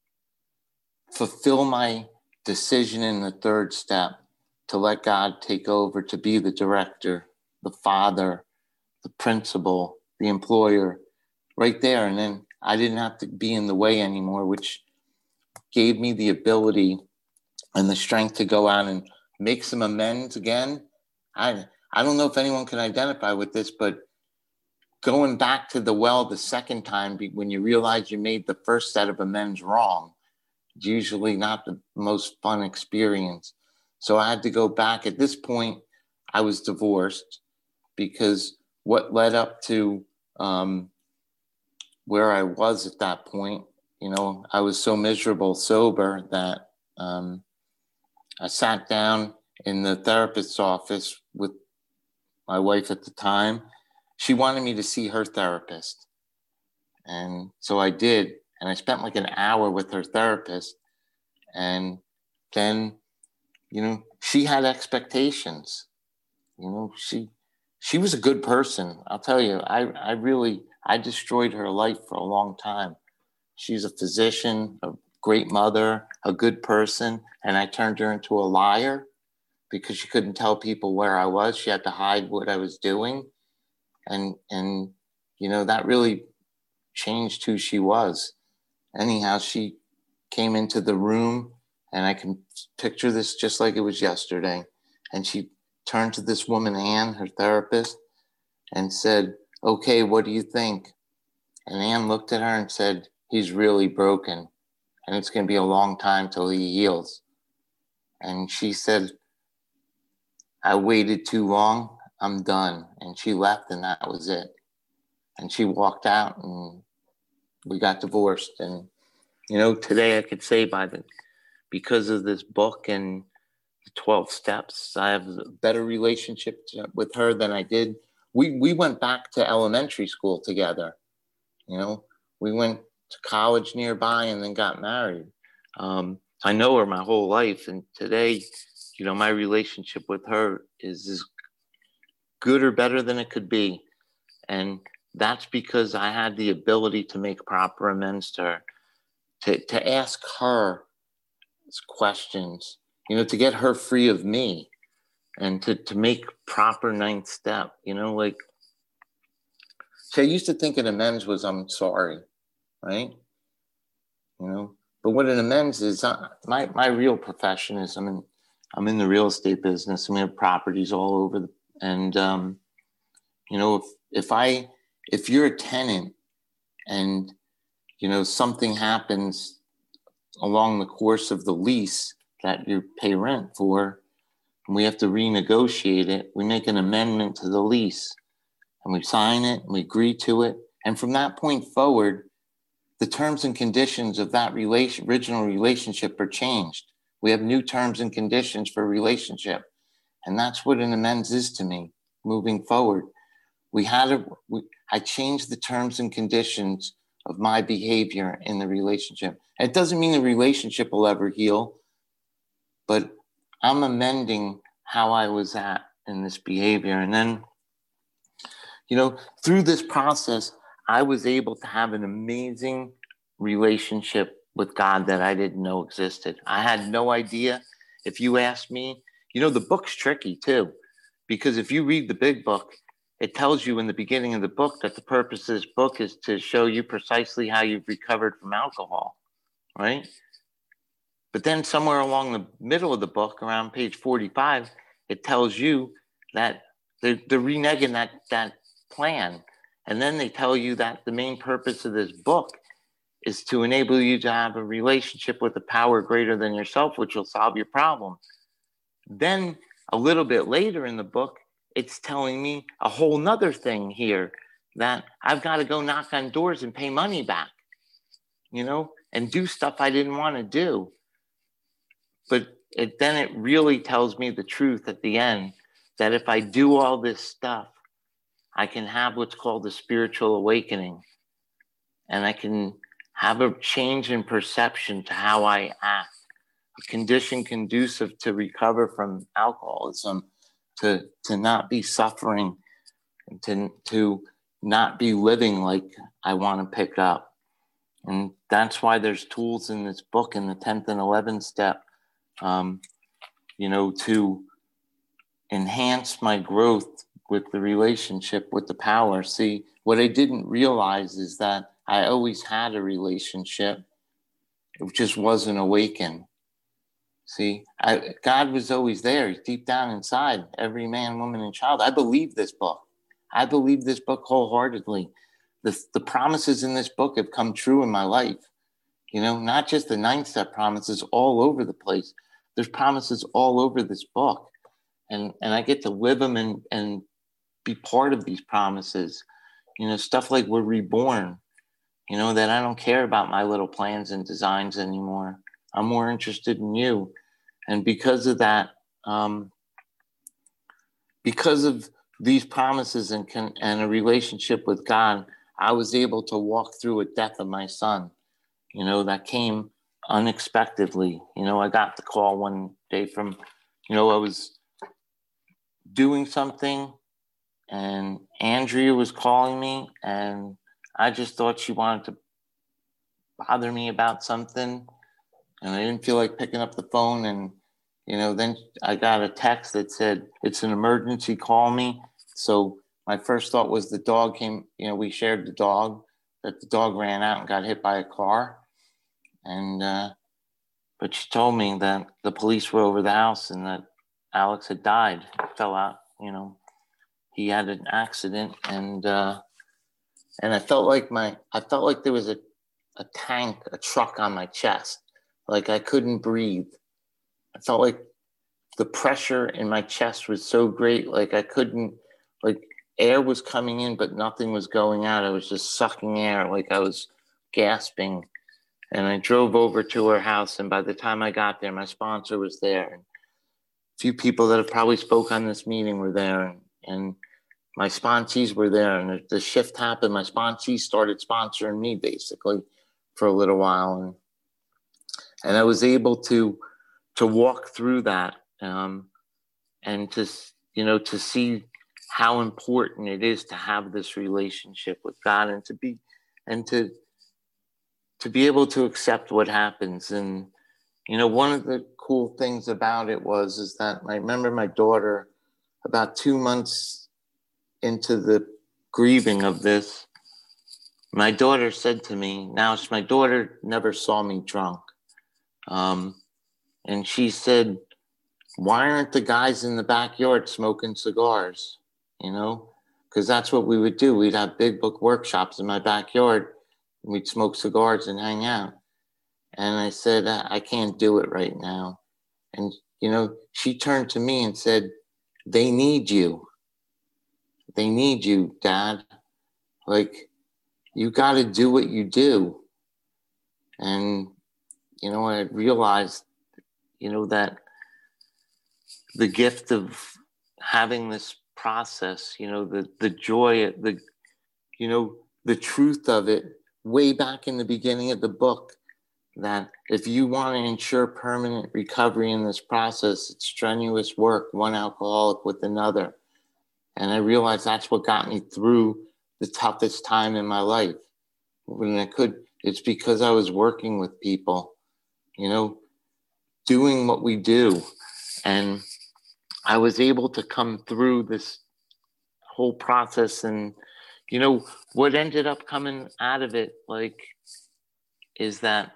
fulfill my decision in the third step to let God take over, to be the director, the father, the principal, the employer, right there. And then I didn't have to be in the way anymore, which gave me the ability and the strength to go out and make some amends again. I I don't know if anyone can identify with this, but going back to the well the second time, when you realize you made the first set of amends wrong, it's usually not the most fun experience. So I had to go back. At this point, I was divorced because what led up to um, where I was at that point, you know, I was so miserable sober that um, I sat down in the therapist's office with my wife at the time. She wanted me to see her therapist. And so I did. And I spent like an hour with her therapist. And then, you know, she had expectations. You know, she she was a good person. I'll tell you, I, I really, I destroyed her life for a long time. She's a physician, a great mother, a good person. And I turned her into a liar because she couldn't tell people where I was. She had to hide what I was doing. And, and you know, that really changed who she was. Anyhow, she came into the room, and I can picture this just like it was yesterday. And she turned to this woman, Ann, her therapist, and said, okay, what do you think? And Ann looked at her and said, he's really broken, and it's going to be a long time till he heals. And she said, I waited too long. I'm done. And she left, and that was it. And she walked out, and we got divorced. And, you know, today I could say by the, because of this book and the twelve steps, I have a better relationship to, with her than I did. We, we went back to elementary school together. You know, we went to college nearby and then got married. Um, I know her my whole life. And today, you know, my relationship with her is as good or better than it could be. And that's because I had the ability to make proper amends to her, to, to ask her questions, you know, to get her free of me and to, to make proper ninth step, you know, like, see, I used to think an amends was, I'm sorry, right? You know, but what an amends is, uh, my, my real profession is I'm in, I'm in the real estate business, and we have properties all over the, and, um, you know, if, if I, if you're a tenant and, you know, something happens along the course of the lease that you pay rent for, and we have to renegotiate it, we make an amendment to the lease and we sign it and we agree to it. And from that point forward, the terms and conditions of that relation, original relationship are changed. We have new terms and conditions for a relationship. And that's what an amends is to me moving forward. We had a, we, I changed the terms and conditions of my behavior in the relationship. And it doesn't mean the relationship will ever heal, but I'm amending how I was at in this behavior. And then, you know, through this process, I was able to have an amazing relationship with God that I didn't know existed. I had no idea. If you asked me, you know, the book's tricky too, because if you read the big book, it tells you in the beginning of the book that the purpose of this book is to show you precisely how you've recovered from alcohol, right? But then somewhere along the middle of the book, around page forty-five, it tells you that they're, they're reneging that, that plan. And then they tell you that the main purpose of this book is to enable you to have a relationship with a power greater than yourself, which will solve your problem. Then a little bit later in the book, it's telling me a whole nother thing here, that I've got to go knock on doors and pay money back, you know, and do stuff I didn't want to do. But it, then it really tells me the truth at the end, that if I do all this stuff, I can have what's called a spiritual awakening, and I can have a change in perception to how I act, a condition conducive to recover from alcoholism, to, to not be suffering, to, to not be living like I want to pick up. And that's why there's tools in this book in the tenth and eleventh step, um, you know, to enhance my growth with the relationship with the power. See, what I didn't realize is that I always had a relationship. It just wasn't awakened. See, I, God was always there, deep down inside every man, woman, and child. I believe this book. I believe this book wholeheartedly. The, the promises in this book have come true in my life. You know, not just the ninth step promises all over the place. There's promises all over this book. And, and I get to live them and, and be part of these promises. You know, stuff like we're reborn. You know, that I don't care about my little plans and designs anymore. I'm more interested in you. And because of that, um, because of these promises and, con- and a relationship with God, I was able to walk through a death of my son, you know, that came unexpectedly. You know, I got the call one day from, you know, I was doing something and Andrea was calling me, and I just thought she wanted to bother me about something. And I didn't feel like picking up the phone. And, you know, then I got a text that said, it's an emergency, call me. So my first thought was the dog came, you know, we shared the dog, that the dog ran out and got hit by a car. And, uh, but she told me that the police were over the house and that Alex had died, fell out, you know, he had an accident. And, uh, and I felt like my, I felt like there was a, a tank, a truck on my chest. Like I couldn't breathe. I felt like the pressure in my chest was so great. Like I couldn't, like air was coming in, but nothing was going out. I was just sucking air. Like I was gasping. And I drove over to her house. And by the time I got there, my sponsor was there. And a few people that have probably spoke on this meeting were there. And, and my sponsees were there. And the shift happened. My sponsees started sponsoring me basically for a little while. And And I was able to to walk through that um, and to, you know, to see how important it is to have this relationship with God, and to be and to to be able to accept what happens. And, you know, one of the cool things about it was is that I remember my daughter, about two months into the grieving of this, my daughter said to me, now my daughter never saw me drunk. Um, and she said, why aren't the guys in the backyard smoking cigars? You know, because that's what we would do. We'd have big book workshops in my backyard, and we'd smoke cigars and hang out. And I said, I can't do it right now. And, you know, she turned to me and said, they need you. They need you, Dad. Like, you got to do what you do. And, you know, I realized, you know, that the gift of having this process, you know, the, the joy, the, you know, the truth of it way back in the beginning of the book, that if you want to ensure permanent recovery in this process, it's strenuous work, one alcoholic with another. And I realized that's what got me through the toughest time in my life. When I could, it's because I was working with people, you know, doing what we do. And I was able to come through this whole process. And, you know, what ended up coming out of it, like, is that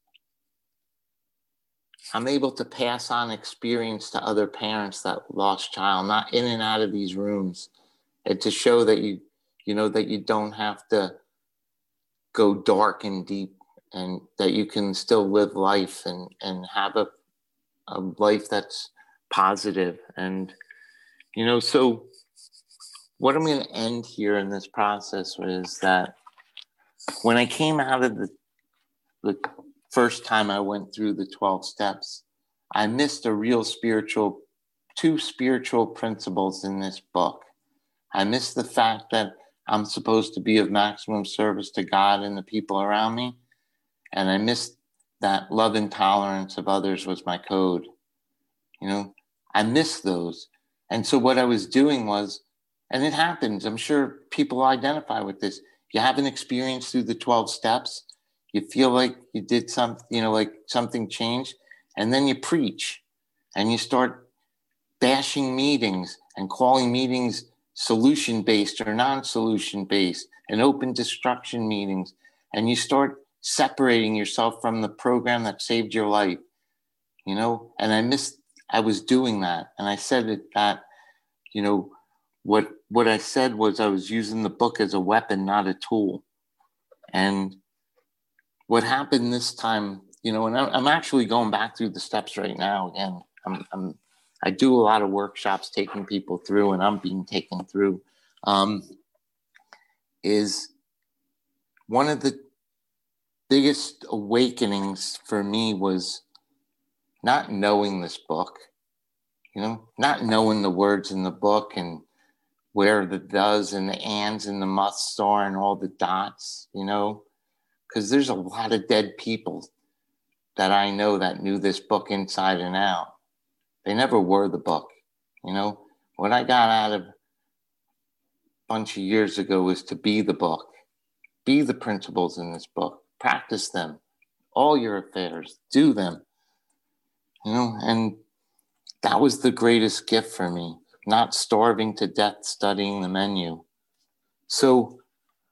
I'm able to pass on experience to other parents that lost child, not in and out of these rooms, and to show that you, you know, that you don't have to go dark and deep, and that you can still live life and, and have a, a life that's positive. And, you know, so what I'm going to end here in this process is that when I came out of the, the first time I went through the twelve steps, I missed a real spiritual, two spiritual principles in this book. I missed the fact that I'm supposed to be of maximum service to God and the people around me. And I missed that love and tolerance of others was my code. You know, I missed those. And so what I was doing was, and it happens, I'm sure people identify with this. You have an experience through the twelve steps. You feel like you did something, you know, like something changed, and then you preach and you start bashing meetings and calling meetings solution-based or non-solution-based and open destruction meetings. And you start separating yourself from the program that saved your life, you know, and I missed, I was doing that. And I said it that, you know, what, what I said was I was using the book as a weapon, not a tool. And what happened this time, you know, and I'm actually going back through the steps right now. Again, I'm, I'm, I do a lot of workshops taking people through, and I'm being taken through, um, is one of the biggest awakenings for me was not knowing this book, you know, not knowing the words in the book and where the does and the ands and the musts are and all the dots, you know, because there's a lot of dead people that I know that knew this book inside and out. They never were the book, you know. What I got out of a bunch of years ago was to be the book, be the principles in this book, practice them, all your affairs, do them, you know. And that was the greatest gift for me, not starving to death studying the menu. So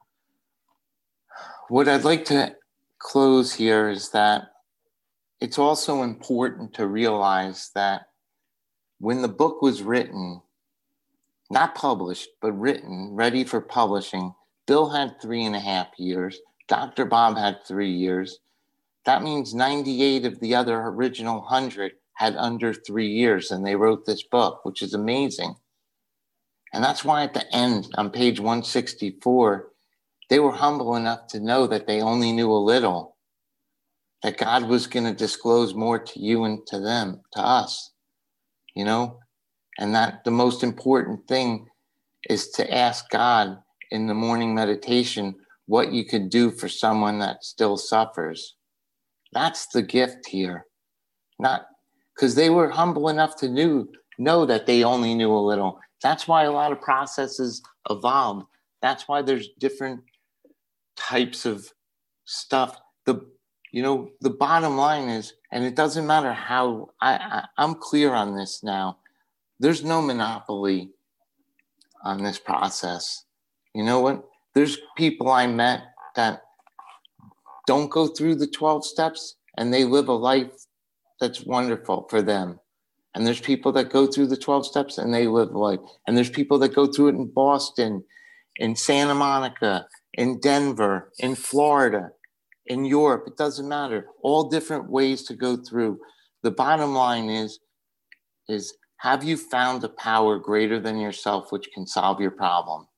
what I'd like to close here is that it's also important to realize that when the book was written, not published, but written, ready for publishing, Bill had three and a half years. Doctor Bob had three years. That means ninety-eight of the other original one hundred had under three years, and they wrote this book, which is amazing. And that's why at the end, on page one sixty-four, they were humble enough to know that they only knew a little, that God was going to disclose more to you and to them, to us, you know, and that the most important thing is to ask God in the morning meditation what you could do for someone that still suffers. That's the gift here. Not because they were humble enough to knew, know that they only knew a little. That's why a lot of processes evolved. That's why there's different types of stuff. The, you know, the bottom line is, and it doesn't matter how, I, I, I'm clear on this now, there's no monopoly on this process. You know what? There's people I met that don't go through the twelve steps and they live a life that's wonderful for them. And there's people that go through the twelve steps and they live a life. And there's people that go through it in Boston, in Santa Monica, in Denver, in Florida, in Europe. It doesn't matter. All different ways to go through. The bottom line is, is have you found a power greater than yourself which can solve your problem?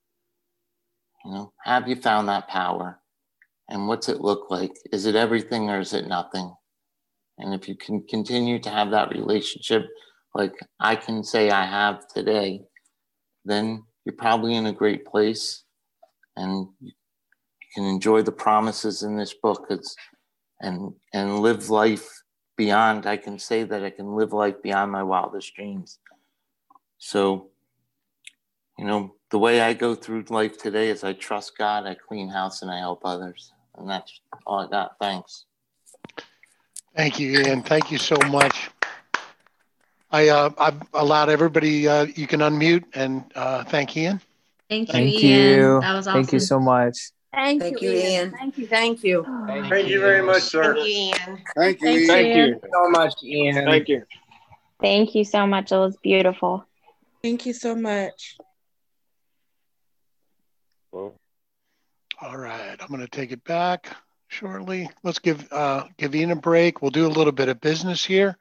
You know, have you found that power? And what's it look like? Is it everything or is it nothing? And if you can continue to have that relationship, like I can say I have today, then you're probably in a great place. and you can enjoy the promises in this book. It's, and and live life beyond. I can say that I can live life beyond my wildest dreams. So, you know, the way I go through life today is I trust God, I clean house, and I help others. And that's all I got. Thanks. Thank you, Ian. Thank you so much. I uh, I've allowed everybody. Uh, you can unmute and uh, thank Ian. Thank you, Thank Ian. you. That was awesome. Thank you so much. Thank, Thank you, you, Ian. Ian. Thank you. Thank you. Thank, Thank you very much, sir. Thank you, Ian. Thank you, Thanks, Ian. Thank Ian. you so much, Ian. Thank you. Thank you so much. It was beautiful. Thank you so much. All right, I'm going to take it back shortly. Let's give uh, give Ian a break. We'll do a little bit of business here.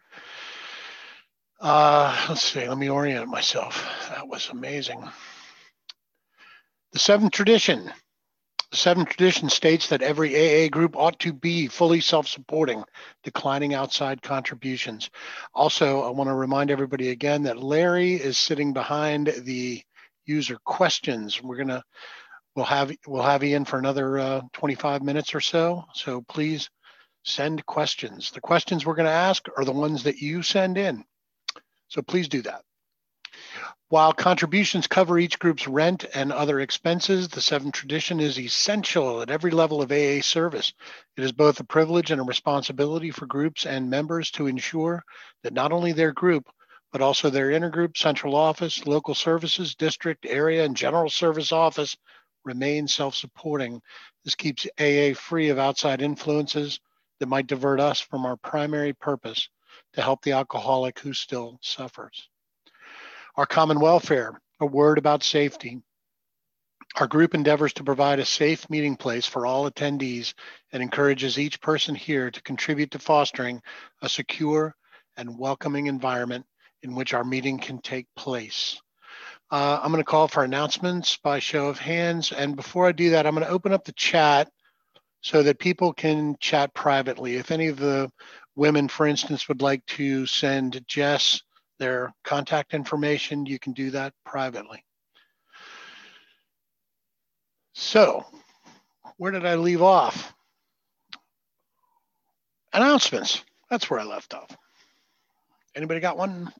Uh, let's see. Let me orient myself. That was amazing. The seventh tradition. The seventh tradition states that every A A group ought to be fully self-supporting, declining outside contributions. Also, I want to remind everybody again that Larry is sitting behind the user questions. We're gonna we'll have we'll have Ian for another uh, twenty-five minutes or so. So please send questions. The questions we're going to ask are the ones that you send in. So please do that. While contributions cover each group's rent and other expenses, the seventh tradition is essential at every level of A A service. It is both a privilege and a responsibility for groups and members to ensure that not only their group, but also their intergroup, central office, local services, district, area, and general service office remain self-supporting. This keeps A A free of outside influences that might divert us from our primary purpose to help the alcoholic who still suffers. Our common welfare, a word about safety. Our group endeavors to provide a safe meeting place for all attendees and encourages each person here to contribute to fostering a secure and welcoming environment in which our meeting can take place. Uh, I'm going to call for announcements by show of hands. And before I do that, I'm going to open up the chat so that people can chat privately. If any of the women, for instance, would like to send Jess their contact information, you can do that privately. So, where did I leave off? Announcements. That's where I left off. Anybody got one?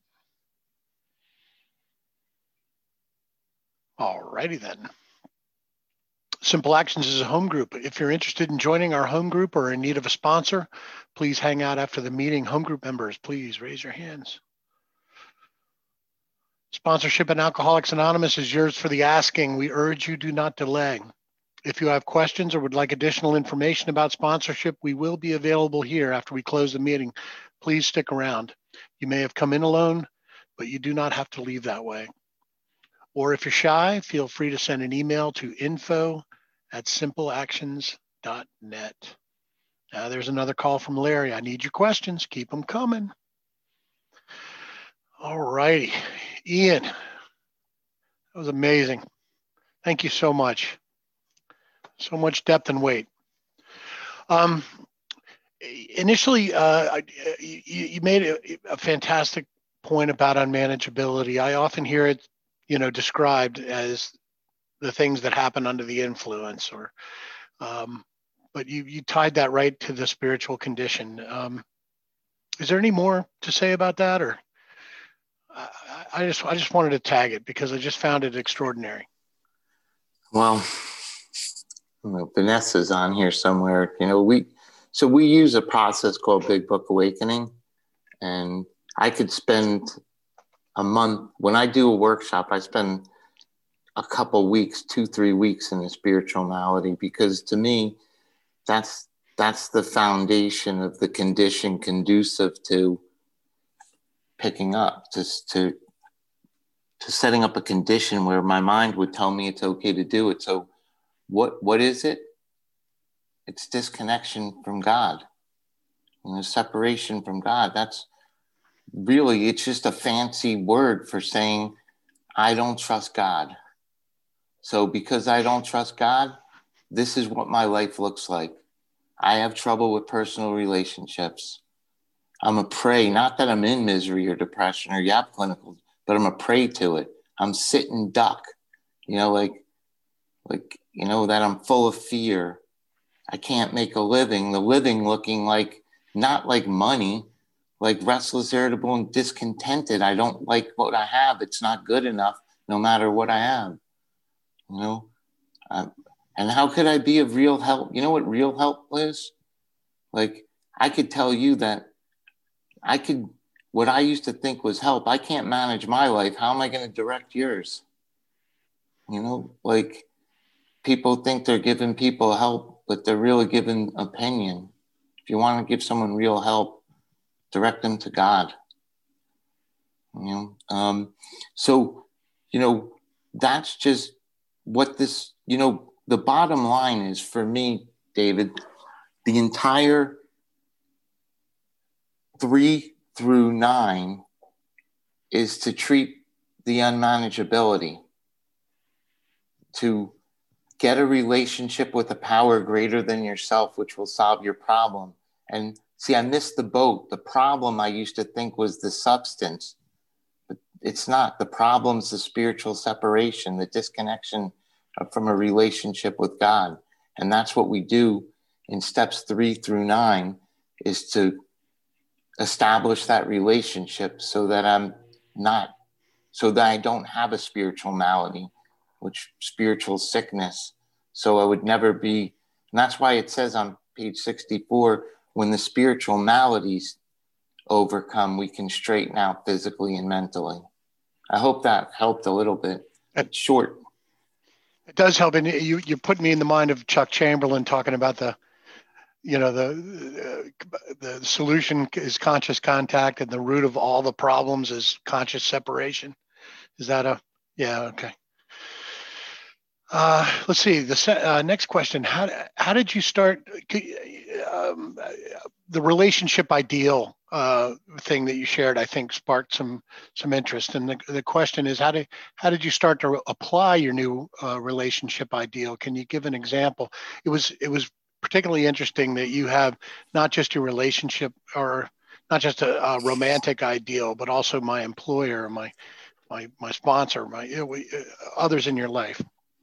All righty then. Simple Actions is a home group. If you're interested in joining our home group or in need of a sponsor, please hang out after the meeting. Home group members, please raise your hands. Sponsorship in Alcoholics Anonymous is yours for the asking. We urge you do not delay. If you have questions or would like additional information about sponsorship, we will be available here after we close the meeting. Please stick around. You may have come in alone, but you do not have to leave that way. Or if you're shy, feel free to send an email to info at simple actions dot net. Now there's another call from Larry. I need your questions. Keep them coming. All righty. Ian, that was amazing. Thank you so much. So much depth and weight. Um, initially, uh, you, you made a, a fantastic point about unmanageability. I often hear it, you know, described as the things that happen under the influence, or, um, but you you tied that right to the spiritual condition. Um, is there any more to say about that, or? I, I just I just wanted to tag it because I just found it extraordinary. Well, you know, Vanessa's on here somewhere. You know, we so we use a process called Big Book Awakening, and I could spend a month when I do a workshop. I spend a couple weeks, two three weeks in the spiritual malady, because to me, that's that's the foundation of the condition conducive to picking up, just to to setting up a condition where my mind would tell me it's okay to do it. So what what is it? It's disconnection from God, you know, separation from God. That's really, it's just a fancy word for saying I don't trust God. So because I don't trust God, this is what my life looks like. I have trouble with personal relationships. I'm a prey, not that I'm in misery or depression or yap clinical, but I'm a prey to it. I'm sitting duck, you know, like, like you know, that I'm full of fear. I can't make a living, the living looking like, not like money, like restless, irritable, and discontented. I don't like what I have. It's not good enough, no matter what I have, you know? Um, and how could I be of real help? You know what real help is? Like, I could tell you that I could, what I used to think was help, I can't manage my life. How am I going to direct yours? You know, like, people think they're giving people help, but they're really giving opinion. If you want to give someone real help, direct them to God. You know, um, so, you know, that's just what this, you know, the bottom line is for me, David, the entire three through nine is to treat the unmanageability, to get a relationship with a power greater than yourself, which will solve your problem. And see, I missed the boat. The problem I used to think was the substance, but it's not. The problem's the spiritual separation, the disconnection from a relationship with God. And that's what we do in steps three through nine, is to establish that relationship so that I'm not, so that I don't have a spiritual malady, which spiritual sickness. So I would never be, and that's why it says on page sixty-four, when the spiritual maladies overcome, we can straighten out physically and mentally. I hope that helped a little bit. It's short. It does help. And you, you put me in the mind of Chuck Chamberlain talking about the, you know, the, uh, the solution is conscious contact and the root of all the problems is conscious separation. Is that a, yeah, okay. Uh, let's see, the uh, next question, how, how did you start um, the relationship ideal uh, thing that you shared, I think sparked some some interest. And the, the question is, how did, how did you start to apply your new uh, relationship ideal? Can you give an example? It was, it was particularly interesting that you have not just your relationship or not just a, a romantic ideal, but also my employer, my, my, my sponsor, my you know, uh, others in your life.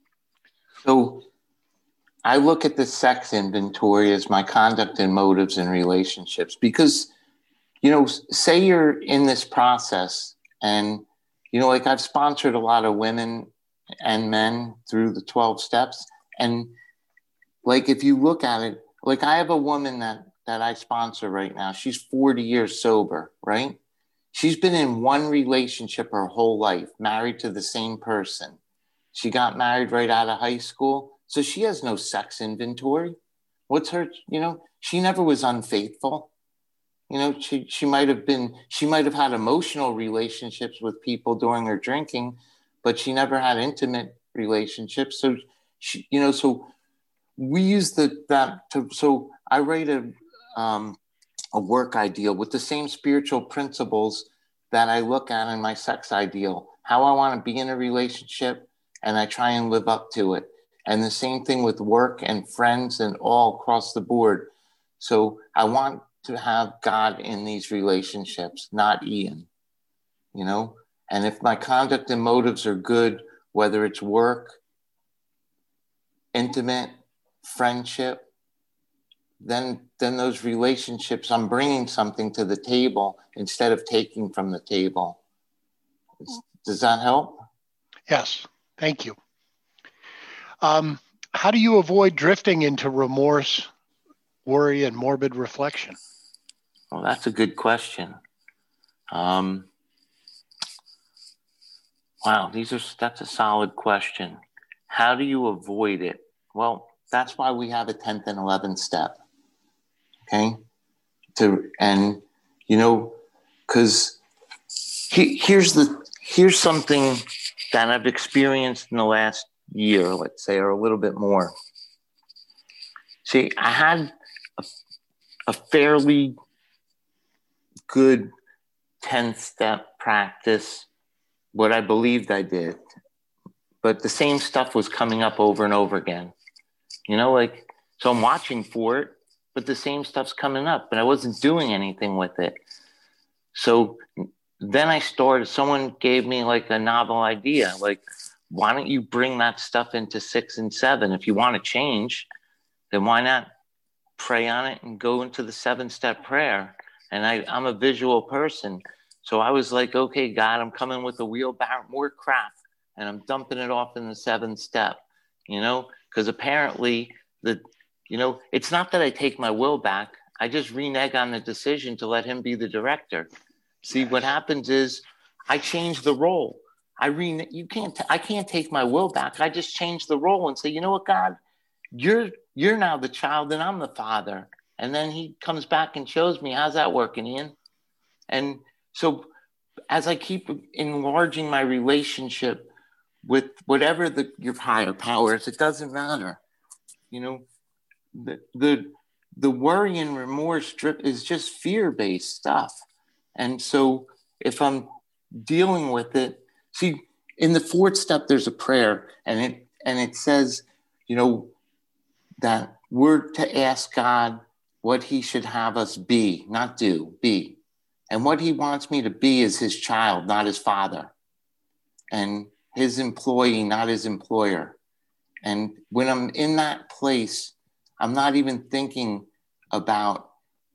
So I look at the sex inventory as my conduct and motives in relationships, because, you know, say you're in this process and, you know, like I've sponsored a lot of women and men through the twelve steps. And like, if you look at it, like I have a woman that, that I sponsor right now, she's forty years sober, right? She's been in one relationship her whole life, married to the same person. She got married right out of high school. So she has no sex inventory. What's her, you know, she never was unfaithful. You know, she, she might have been, she might have had emotional relationships with people during her drinking, but she never had intimate relationships. So she, you know, so we use the, that to, so I write a, um, a work ideal with the same spiritual principles that I look at in my sex ideal, how I want to be in a relationship, and I try and live up to it. And the same thing with work and friends and all across the board. So I want to have God in these relationships, not Ian, you know? And if my conduct and motives are good, whether it's work, intimate, friendship, then, then those relationships, I'm bringing something to the table instead of taking from the table. Does that help? Yes. Thank you. Um, how do you avoid drifting into remorse, worry, and morbid reflection? Well, that's a good question. Um, wow, these are that's a solid question. How do you avoid it? Well, that's why we have a tenth and eleventh step. Okay, to and you know, because he, here's the here's something that I've experienced in the last year, let's say, or a little bit more. See, I had a, a fairly good tenth step practice, what I believed I did, but the same stuff was coming up over and over again. You know, like, so I'm watching for it, but the same stuff's coming up, but I wasn't doing anything with it. So then I started, someone gave me like a novel idea, like, why don't you bring that stuff into six and seven? If you want to change, then why not pray on it and go into the seven step prayer? And I, I'm a visual person. So I was like, okay, God, I'm coming with a wheelbarrow, more crap, and I'm dumping it off in the seventh step, you know, because apparently the, you know, it's not that I take my will back. I just renege on the decision to let him be the director. See, what happens is I change the role. I re, you can't, t- I can't take my will back. I just change the role and say, you know what, God, you're, you're now the child and I'm the father. And then he comes back and shows me, how's that working, Ian? And so as I keep enlarging my relationship with whatever the, your higher powers, it doesn't matter. You know, the, the, the worry and remorse drip is just fear-based stuff. And so if I'm dealing with it, see, in the fourth step, there's a prayer and it, and it says, you know, that we're to ask God what he should have us be, not do, be. And what he wants me to be is his child, not his father, and his employee, not his employer. And when I'm in that place, I'm not even thinking about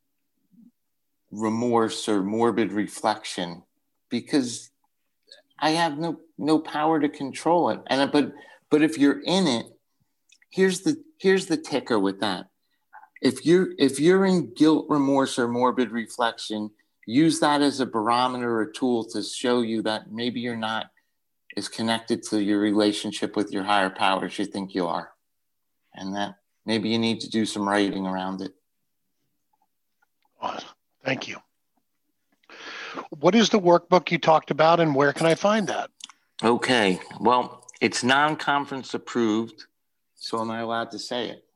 remorse or morbid reflection because I have no, no power to control it. And but but if you're in it, here's the here's the ticker with that. If you're if you're in guilt, remorse, or morbid reflection, use that as a barometer or tool to show you that maybe you're not as connected to your relationship with your higher power as you think you are. And that maybe you need to do some writing around it. Awesome. Thank you. What is the workbook you talked about and where can I find that? Okay. Well, it's non-conference approved. So am I allowed to say it?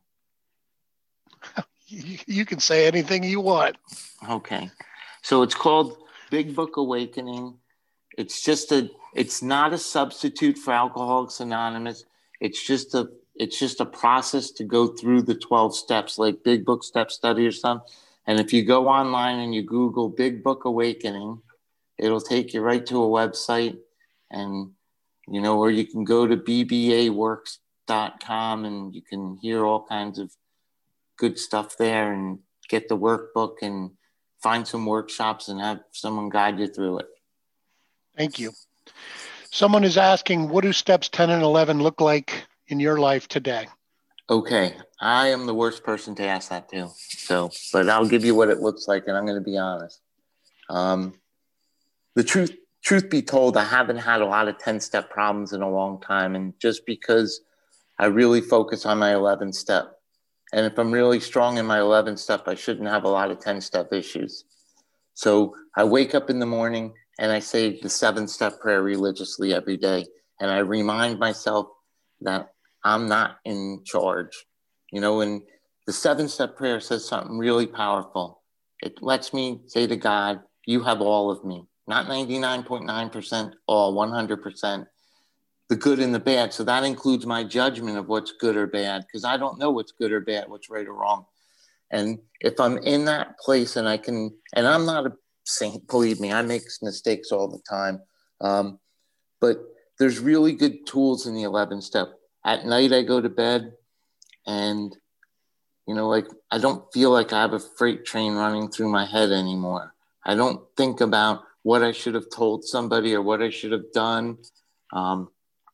You, you can say anything you want. Okay. So it's called Big Book Awakening. It's just a, it's not a substitute for Alcoholics Anonymous. It's just a, it's just a process to go through the twelve steps, like Big Book Step Study or something. And if you go online and you Google Big Book Awakening, it'll take you right to a website and, you know, or you can go to b b a works dot com and you can hear all kinds of good stuff there and get the workbook and find some workshops and have someone guide you through it. Thank you. Someone is asking, what do steps ten and eleven look like in your life today? Okay, I am the worst person to ask that to. So, but I'll give you what it looks like, and I'm going to be honest. Um, the truth, truth be told, I haven't had a lot of ten-step problems in a long time, and just because I really focus on my eleventh step. And if I'm really strong in my eleventh step, I shouldn't have a lot of ten-step issues. So I wake up in the morning and I say the seven-step prayer religiously every day. And I remind myself that I'm not in charge. You know, and the seven-step prayer says something really powerful. It lets me say to God, you have all of me, not ninety-nine point nine percent, all one hundred percent. The good and the bad. So that includes my judgment of what's good or bad, because I don't know what's good or bad, what's right or wrong. And if I'm in that place and I can, and I'm not a saint, believe me, I make mistakes all the time. Um, but there's really good tools in the eleventh step. At night, I go to bed and, you know, like I don't feel like I have a freight train running through my head anymore. I don't think about what I should have told somebody or what I should have done. Um,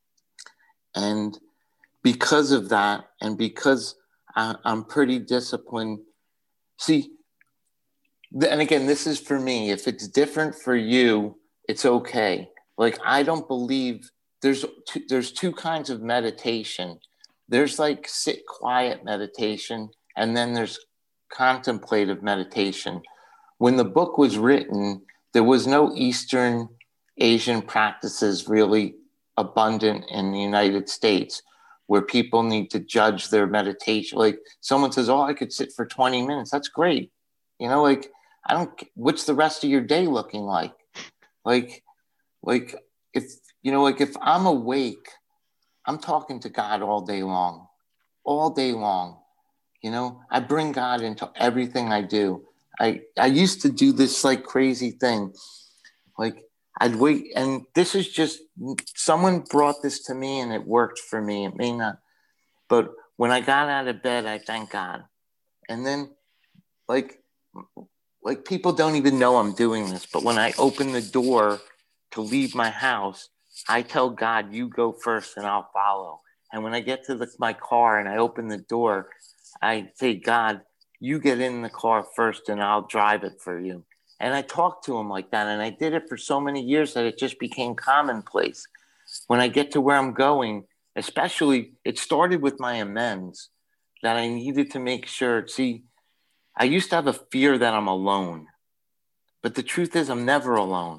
And because of that, and because I, I'm pretty disciplined, see, and again, this is for me. If it's different for you, it's okay. Like, I don't believe there's two, there's two kinds of meditation. There's like sit quiet meditation, and then there's contemplative meditation. When the book was written, there was no Eastern Asian practices really abundant in the United States where people need to judge their meditation. Like someone says, oh, I could sit for twenty minutes. That's great. You know, like, I don't, what's the rest of your day looking like? Like, like if, you know, like if I'm awake, I'm talking to God all day long, all day long. You know, I bring God into everything I do. I, I used to do this like crazy thing. Like I'd wait. And this is just, someone brought this to me and it worked for me. It may not, but when I got out of bed, I thank God. And then like, like people don't even know I'm doing this, but when I open the door to leave my house, I tell God, you go first and I'll follow. And when I get to the, my car and I open the door, I say, God, you get in the car first and I'll drive it for you. And I talk to him like that. And I did it for so many years that it just became commonplace. When I get to where I'm going, especially, it started with my amends that I needed to make sure. See, I used to have a fear that I'm alone, but the truth is I'm never alone.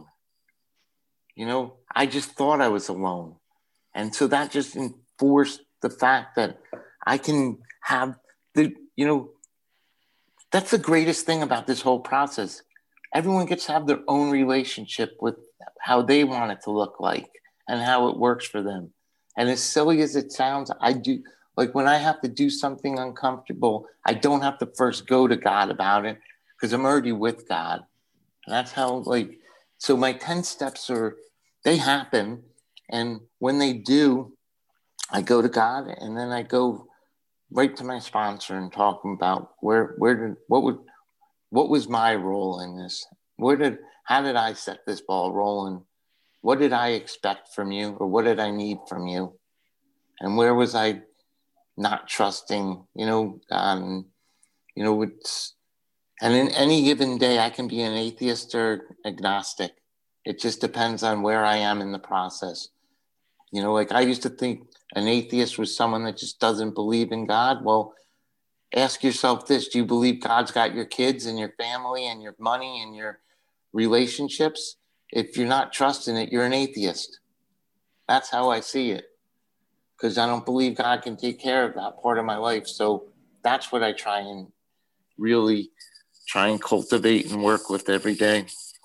You know, I just thought I was alone. And so that just enforced the fact that I can have the, you know, that's the greatest thing about this whole process. Everyone gets to have their own relationship with how they want it to look like and how it works for them. And as silly as it sounds, I do, like when I have to do something uncomfortable, I don't have to first go to God about it because I'm already with God. And that's how, like, so my ten steps are, they happen. And when they do, I go to God and then I go right to my sponsor and talk about where, where did, what would, what was my role in this? Where did, how did I set this ball rolling? What did I expect from you? Or what did I need from you? And where was I not trusting, you know, um, you know, it's, and in any given day, I can be an atheist or agnostic. It just depends on where I am in the process. You know, like I used to think an atheist was someone that just doesn't believe in God. Well, ask yourself this, do you believe God's got your kids and your family and your money and your relationships? If you're not trusting it, you're an atheist. That's how I see it. Because I don't believe God can take care of that part of my life. So that's what I try and really try and cultivate and work with every day.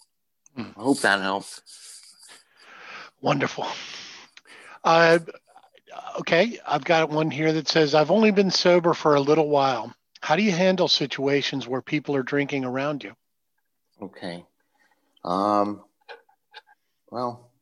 I hope that helps. Wonderful. Uh, okay, I've got one here that says, I've only been sober for a little while. How do you handle situations where people are drinking around you? Okay. Um, well,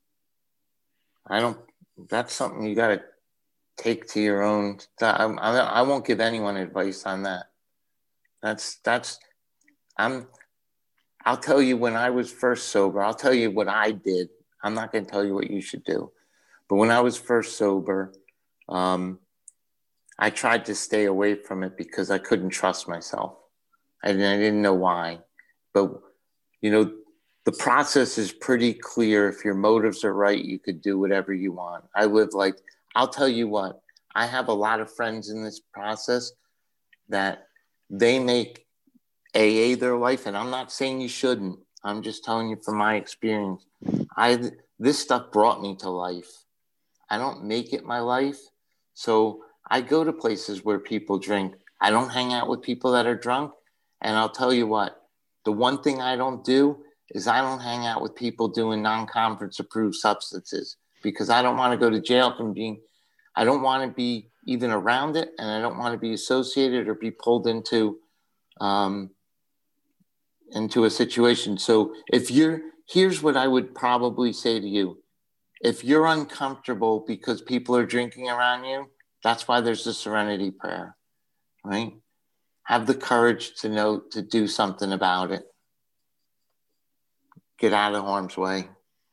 I don't, that's something you got to take to your own. I, I, I won't give anyone advice on that. That's, that's, I'm, I'll tell you when I was first sober, I'll tell you what I did. I'm not going to tell you what you should do. But when I was first sober, um, I tried to stay away from it because I couldn't trust myself. I didn't, I didn't know why. But, you know, the process is pretty clear. If your motives are right, you could do whatever you want. I live like, I'll tell you what, I have a lot of friends in this process that they make A A their life. And I'm not saying you shouldn't. I'm just telling you from my experience. I this stuff brought me to life. I don't make it my life. So I go to places where people drink. I don't hang out with people that are drunk. And I'll tell you what, the one thing I don't do is I don't hang out with people doing non-conference approved substances because I don't want to go to jail from being, I don't want to be even around it. And I don't want to be associated or be pulled into, um, into a situation. So if you're, here's what I would probably say to you. If you're uncomfortable because people are drinking around you, that's why there's the serenity prayer, right? Have the courage to know, to do something about it. Get out of harm's way.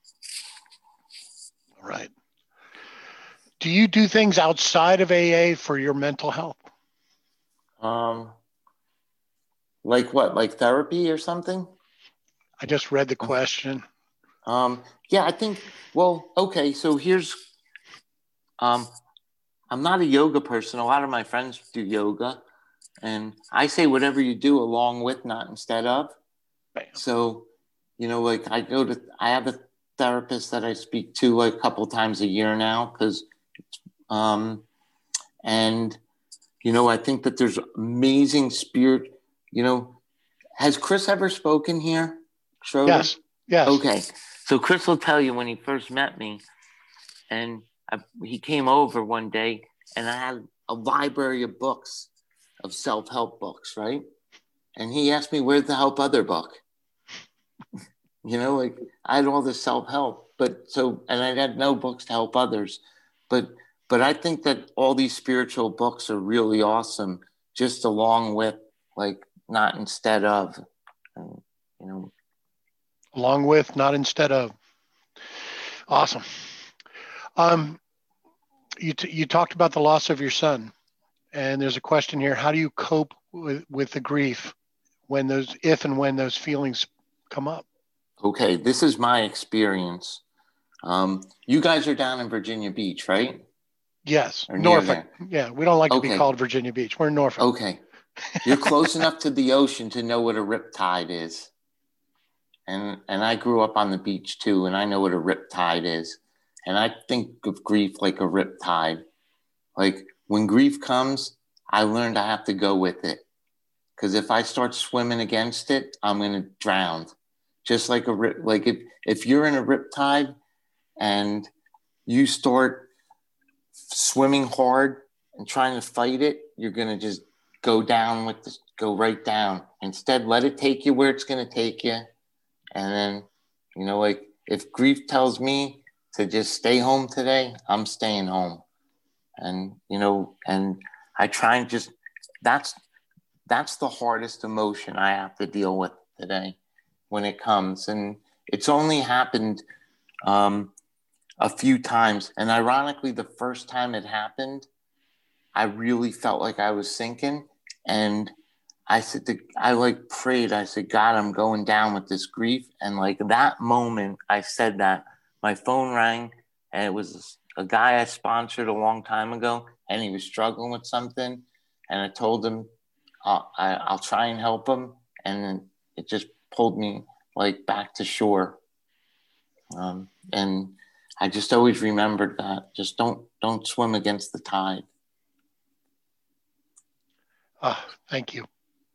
All right. Do you do things outside of A A for your mental health? Um, like what, like therapy or something? I just read the question. Um, yeah, I think, well, okay, so here's, um, I'm not a yoga person. A lot of my friends do yoga. And I say whatever you do along with, not instead of. Bam. So, you know, like I go to, I have a therapist that I speak to like a couple times a year now because, um, and, you know, I think that there's amazing spirit, you know, has Chris ever spoken here? Schroeder? Yes, yes. Okay. So Chris will tell you when he first met me and I, he came over one day and I had a library of books, of self-help books, right? And he asked me, where's the help other book? You know, like I had all this self-help, but so, and I had no books to help others, but, but I think that all these spiritual books are really awesome, just along with like, not instead of, and, you know. Along with, not instead of. Awesome. Um, you, t- you talked about the loss of your son, and there's a question here. How do you cope with, with the grief when those, if and when those feelings come up? Okay, this is my experience. Um, you guys are down in Virginia Beach, right? Yes, Or near Norfolk. there. Yeah, we don't like to Okay. be called Virginia Beach. We're in Norfolk. Okay. You're close enough to the ocean to know what a riptide is. And and I grew up on the beach too, and I know what a riptide is. And I think of grief like a riptide. Like when grief comes, I learned I have to go with it. Because if I start swimming against it, I'm going to drown. Just like a rip, like if, if you're in a riptide and you start swimming hard and trying to fight it, you're going to just go down with this, go right down. Instead, let it take you where it's going to take you. And then, you know, like if grief tells me to just stay home today, I'm staying home. And, you know, and I try and just, that's, that's the hardest emotion I have to deal with today when it comes. And it's only happened um, a few times. And ironically, the first time it happened, I really felt like I was sinking. And I said, to, I like prayed, I said, God, I'm going down with this grief. And like that moment I said that, my phone rang, and it was a guy I sponsored a long time ago, and he was struggling with something. And I told him, I'll, I, I'll try and help him. And then it just pulled me like back to shore. Um, and I just always remembered that. Just don't, don't swim against the tide. Oh, thank you.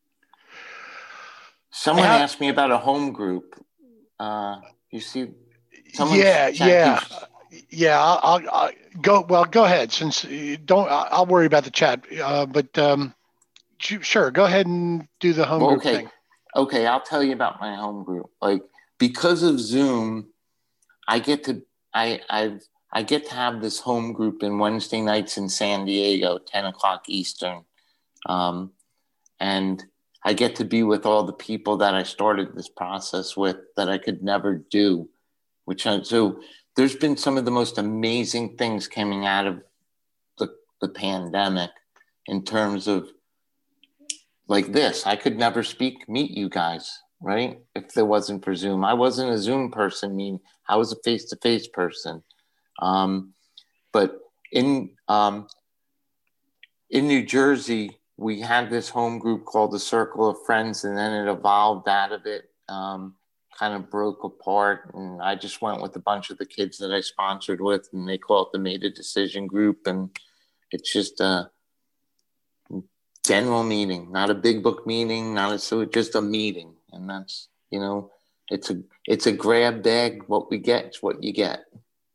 Someone How- asked me about a home group. Uh, you see, someone yeah, yeah, keeps... yeah. I'll, I'll, I'll go. Well, go ahead. Since you don't, I'll worry about the chat. Uh, but um, sure, go ahead and do the home well, group okay. thing. Okay, I'll tell you about my home group. Like because of Zoom, I get to I I've I get to have this home group in Wednesday nights in San Diego, ten o'clock Eastern, um, and I get to be with all the people that I started this process with that I could never do. Which I, so there's been some of the most amazing things coming out of the the pandemic in terms of. Like this, I could never speak, meet you guys, right? If there wasn't for Zoom. I wasn't a Zoom person, I mean, I was a face-to-face person. Um, but in um, in New Jersey, we had this home group called the Circle of Friends, and then it evolved out of it, um, kind of broke apart. And I just went with a bunch of the kids that I sponsored with, and they call it the Made a Decision group. And it's just a general meeting, not a big book meeting, not a, so just a meeting. And that's, you know, it's a, it's a grab bag. What we get is what you get.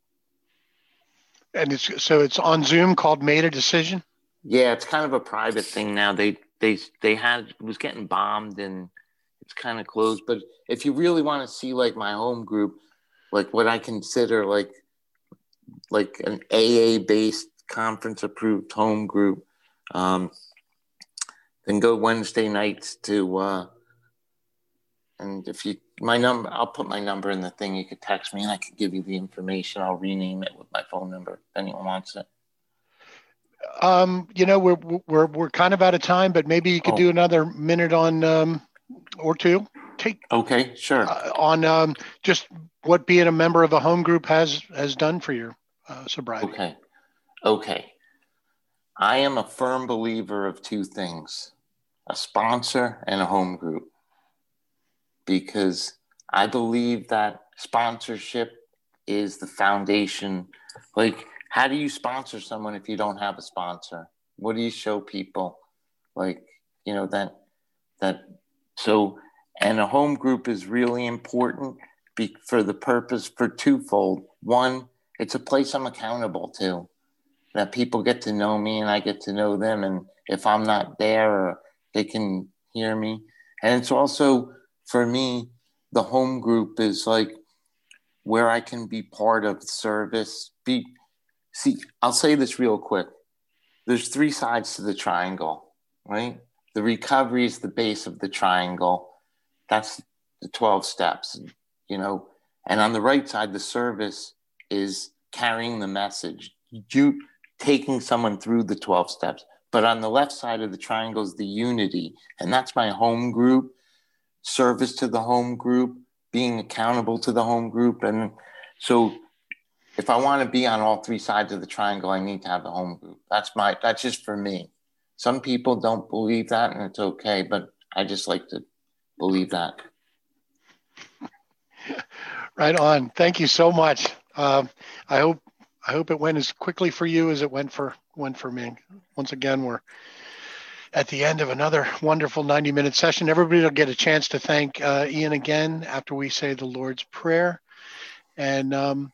And it's, so it's on Zoom called Made a Decision. Yeah. It's kind of a private thing now. They, they, they had, it was getting bombed and it's kind of closed. But if you really want to see like my home group, like what I consider like, like an A A based conference approved home group, um, then go Wednesday nights to, uh, and if you, my number, I'll put my number in the thing. You could text me and I could give you the information. I'll rename it with my phone number if anyone wants it. Um, you know, we're, we're, we're kind of out of time, but maybe you could Oh. do another minute on, um, or two. Take Okay, sure. uh, on, um, just what being a member of a home group has, has done for your uh, sobriety. Okay. Okay. I am a firm believer of two things. A sponsor and a home group, because I believe that sponsorship is the foundation. Like, how do you sponsor someone if you don't have a sponsor? What do you show people? Like, you know, that, that, so, and a home group is really important be, for the purpose, for twofold. One, it's a place I'm accountable to, that people get to know me and I get to know them. And if I'm not there, or they can hear me. And it's also for me the home group is like where I can be part of service. Be see, I'll say this real quick. There's three sides to the triangle, right? The recovery is the base of the triangle. That's the twelve steps, you know. And on the right side, the service is carrying the message, you taking someone through the twelve steps. But on the left side of the triangle is the unity. And that's my home group, service to the home group, being accountable to the home group. And so if I want to be on all three sides of the triangle, I need to have a home group. That's my, that's just for me. Some people don't believe that, and it's okay, but I just like to believe that. Right on. Thank you so much. Um, I hope I hope it went as quickly for you as it went for went for me. Once again, we're at the end of another wonderful ninety minute session. Everybody will get a chance to thank uh, Ian again after we say the Lord's Prayer. And um,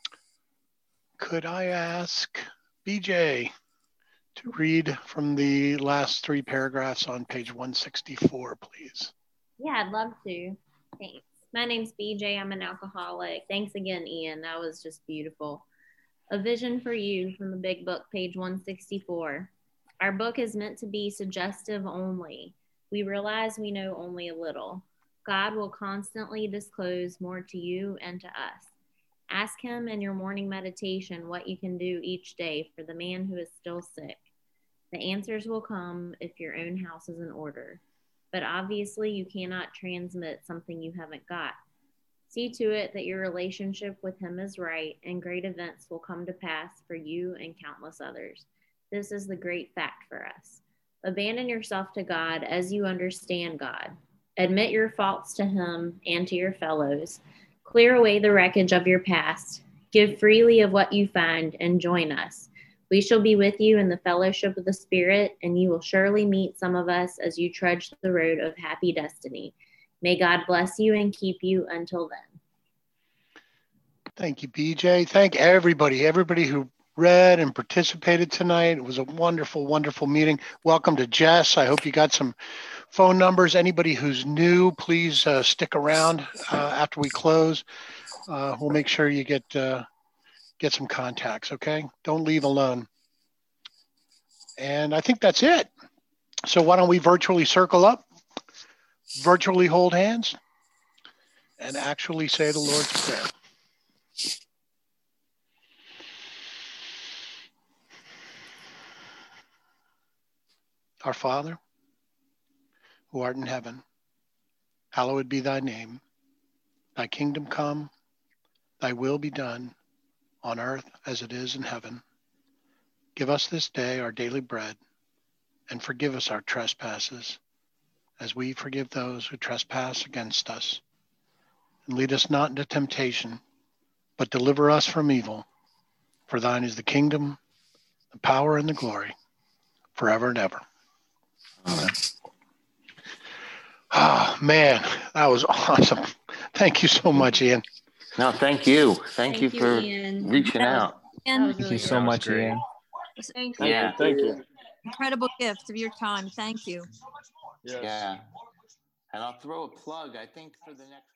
could I ask B J to read from the last three paragraphs on page one sixty-four, please? Yeah, I'd love to. Thanks. My name's B J. I'm an alcoholic. Thanks again, Ian. That was just beautiful. A Vision for You from the Big Book, page one sixty-four. Our book is meant to be suggestive only. We realize we know only a little. God will constantly disclose more to you and to us. Ask him in your morning meditation what you can do each day for the man who is still sick. The answers will come if your own house is in order. But obviously you cannot transmit something you haven't got. See to it that your relationship with him is right, and great events will come to pass for you and countless others. This is the great fact for us. Abandon yourself to God as you understand God. Admit your faults to him and to your fellows. Clear away the wreckage of your past. Give freely of what you find and join us. We shall be with you in the fellowship of the Spirit, and you will surely meet some of us as you trudge the road of happy destiny. May God bless you and keep you until then. Thank you, B J. Thank everybody, everybody who read and participated tonight. It was a wonderful, wonderful meeting. Welcome to Jess. I hope you got some phone numbers. Anybody who's new, please uh, stick around uh, after we close. Uh, we'll make sure you get uh, get some contacts, okay? Don't leave alone. And I think that's it. So why don't we virtually circle up, virtually hold hands, and actually say the Lord's Prayer. Our Father, who art in heaven, hallowed be thy name. Thy kingdom come, thy will be done, on earth as it is in heaven. Give us this day our daily bread, and forgive us our trespasses, as we forgive those who trespass against us. And lead us not into temptation, but deliver us from evil. For thine is the kingdom, the power, and the glory, forever and ever. Amen. Oh, man, that was awesome. Thank you so much, Ian. No, thank you. Thank, Thank you you, for Ian. reaching That was- out. Ian, Thank you so much, Ian. thank you. Yeah. Thank you. Incredible gift of your time. Thank you. Yes. Yeah. And I'll throw a plug, I think, for the next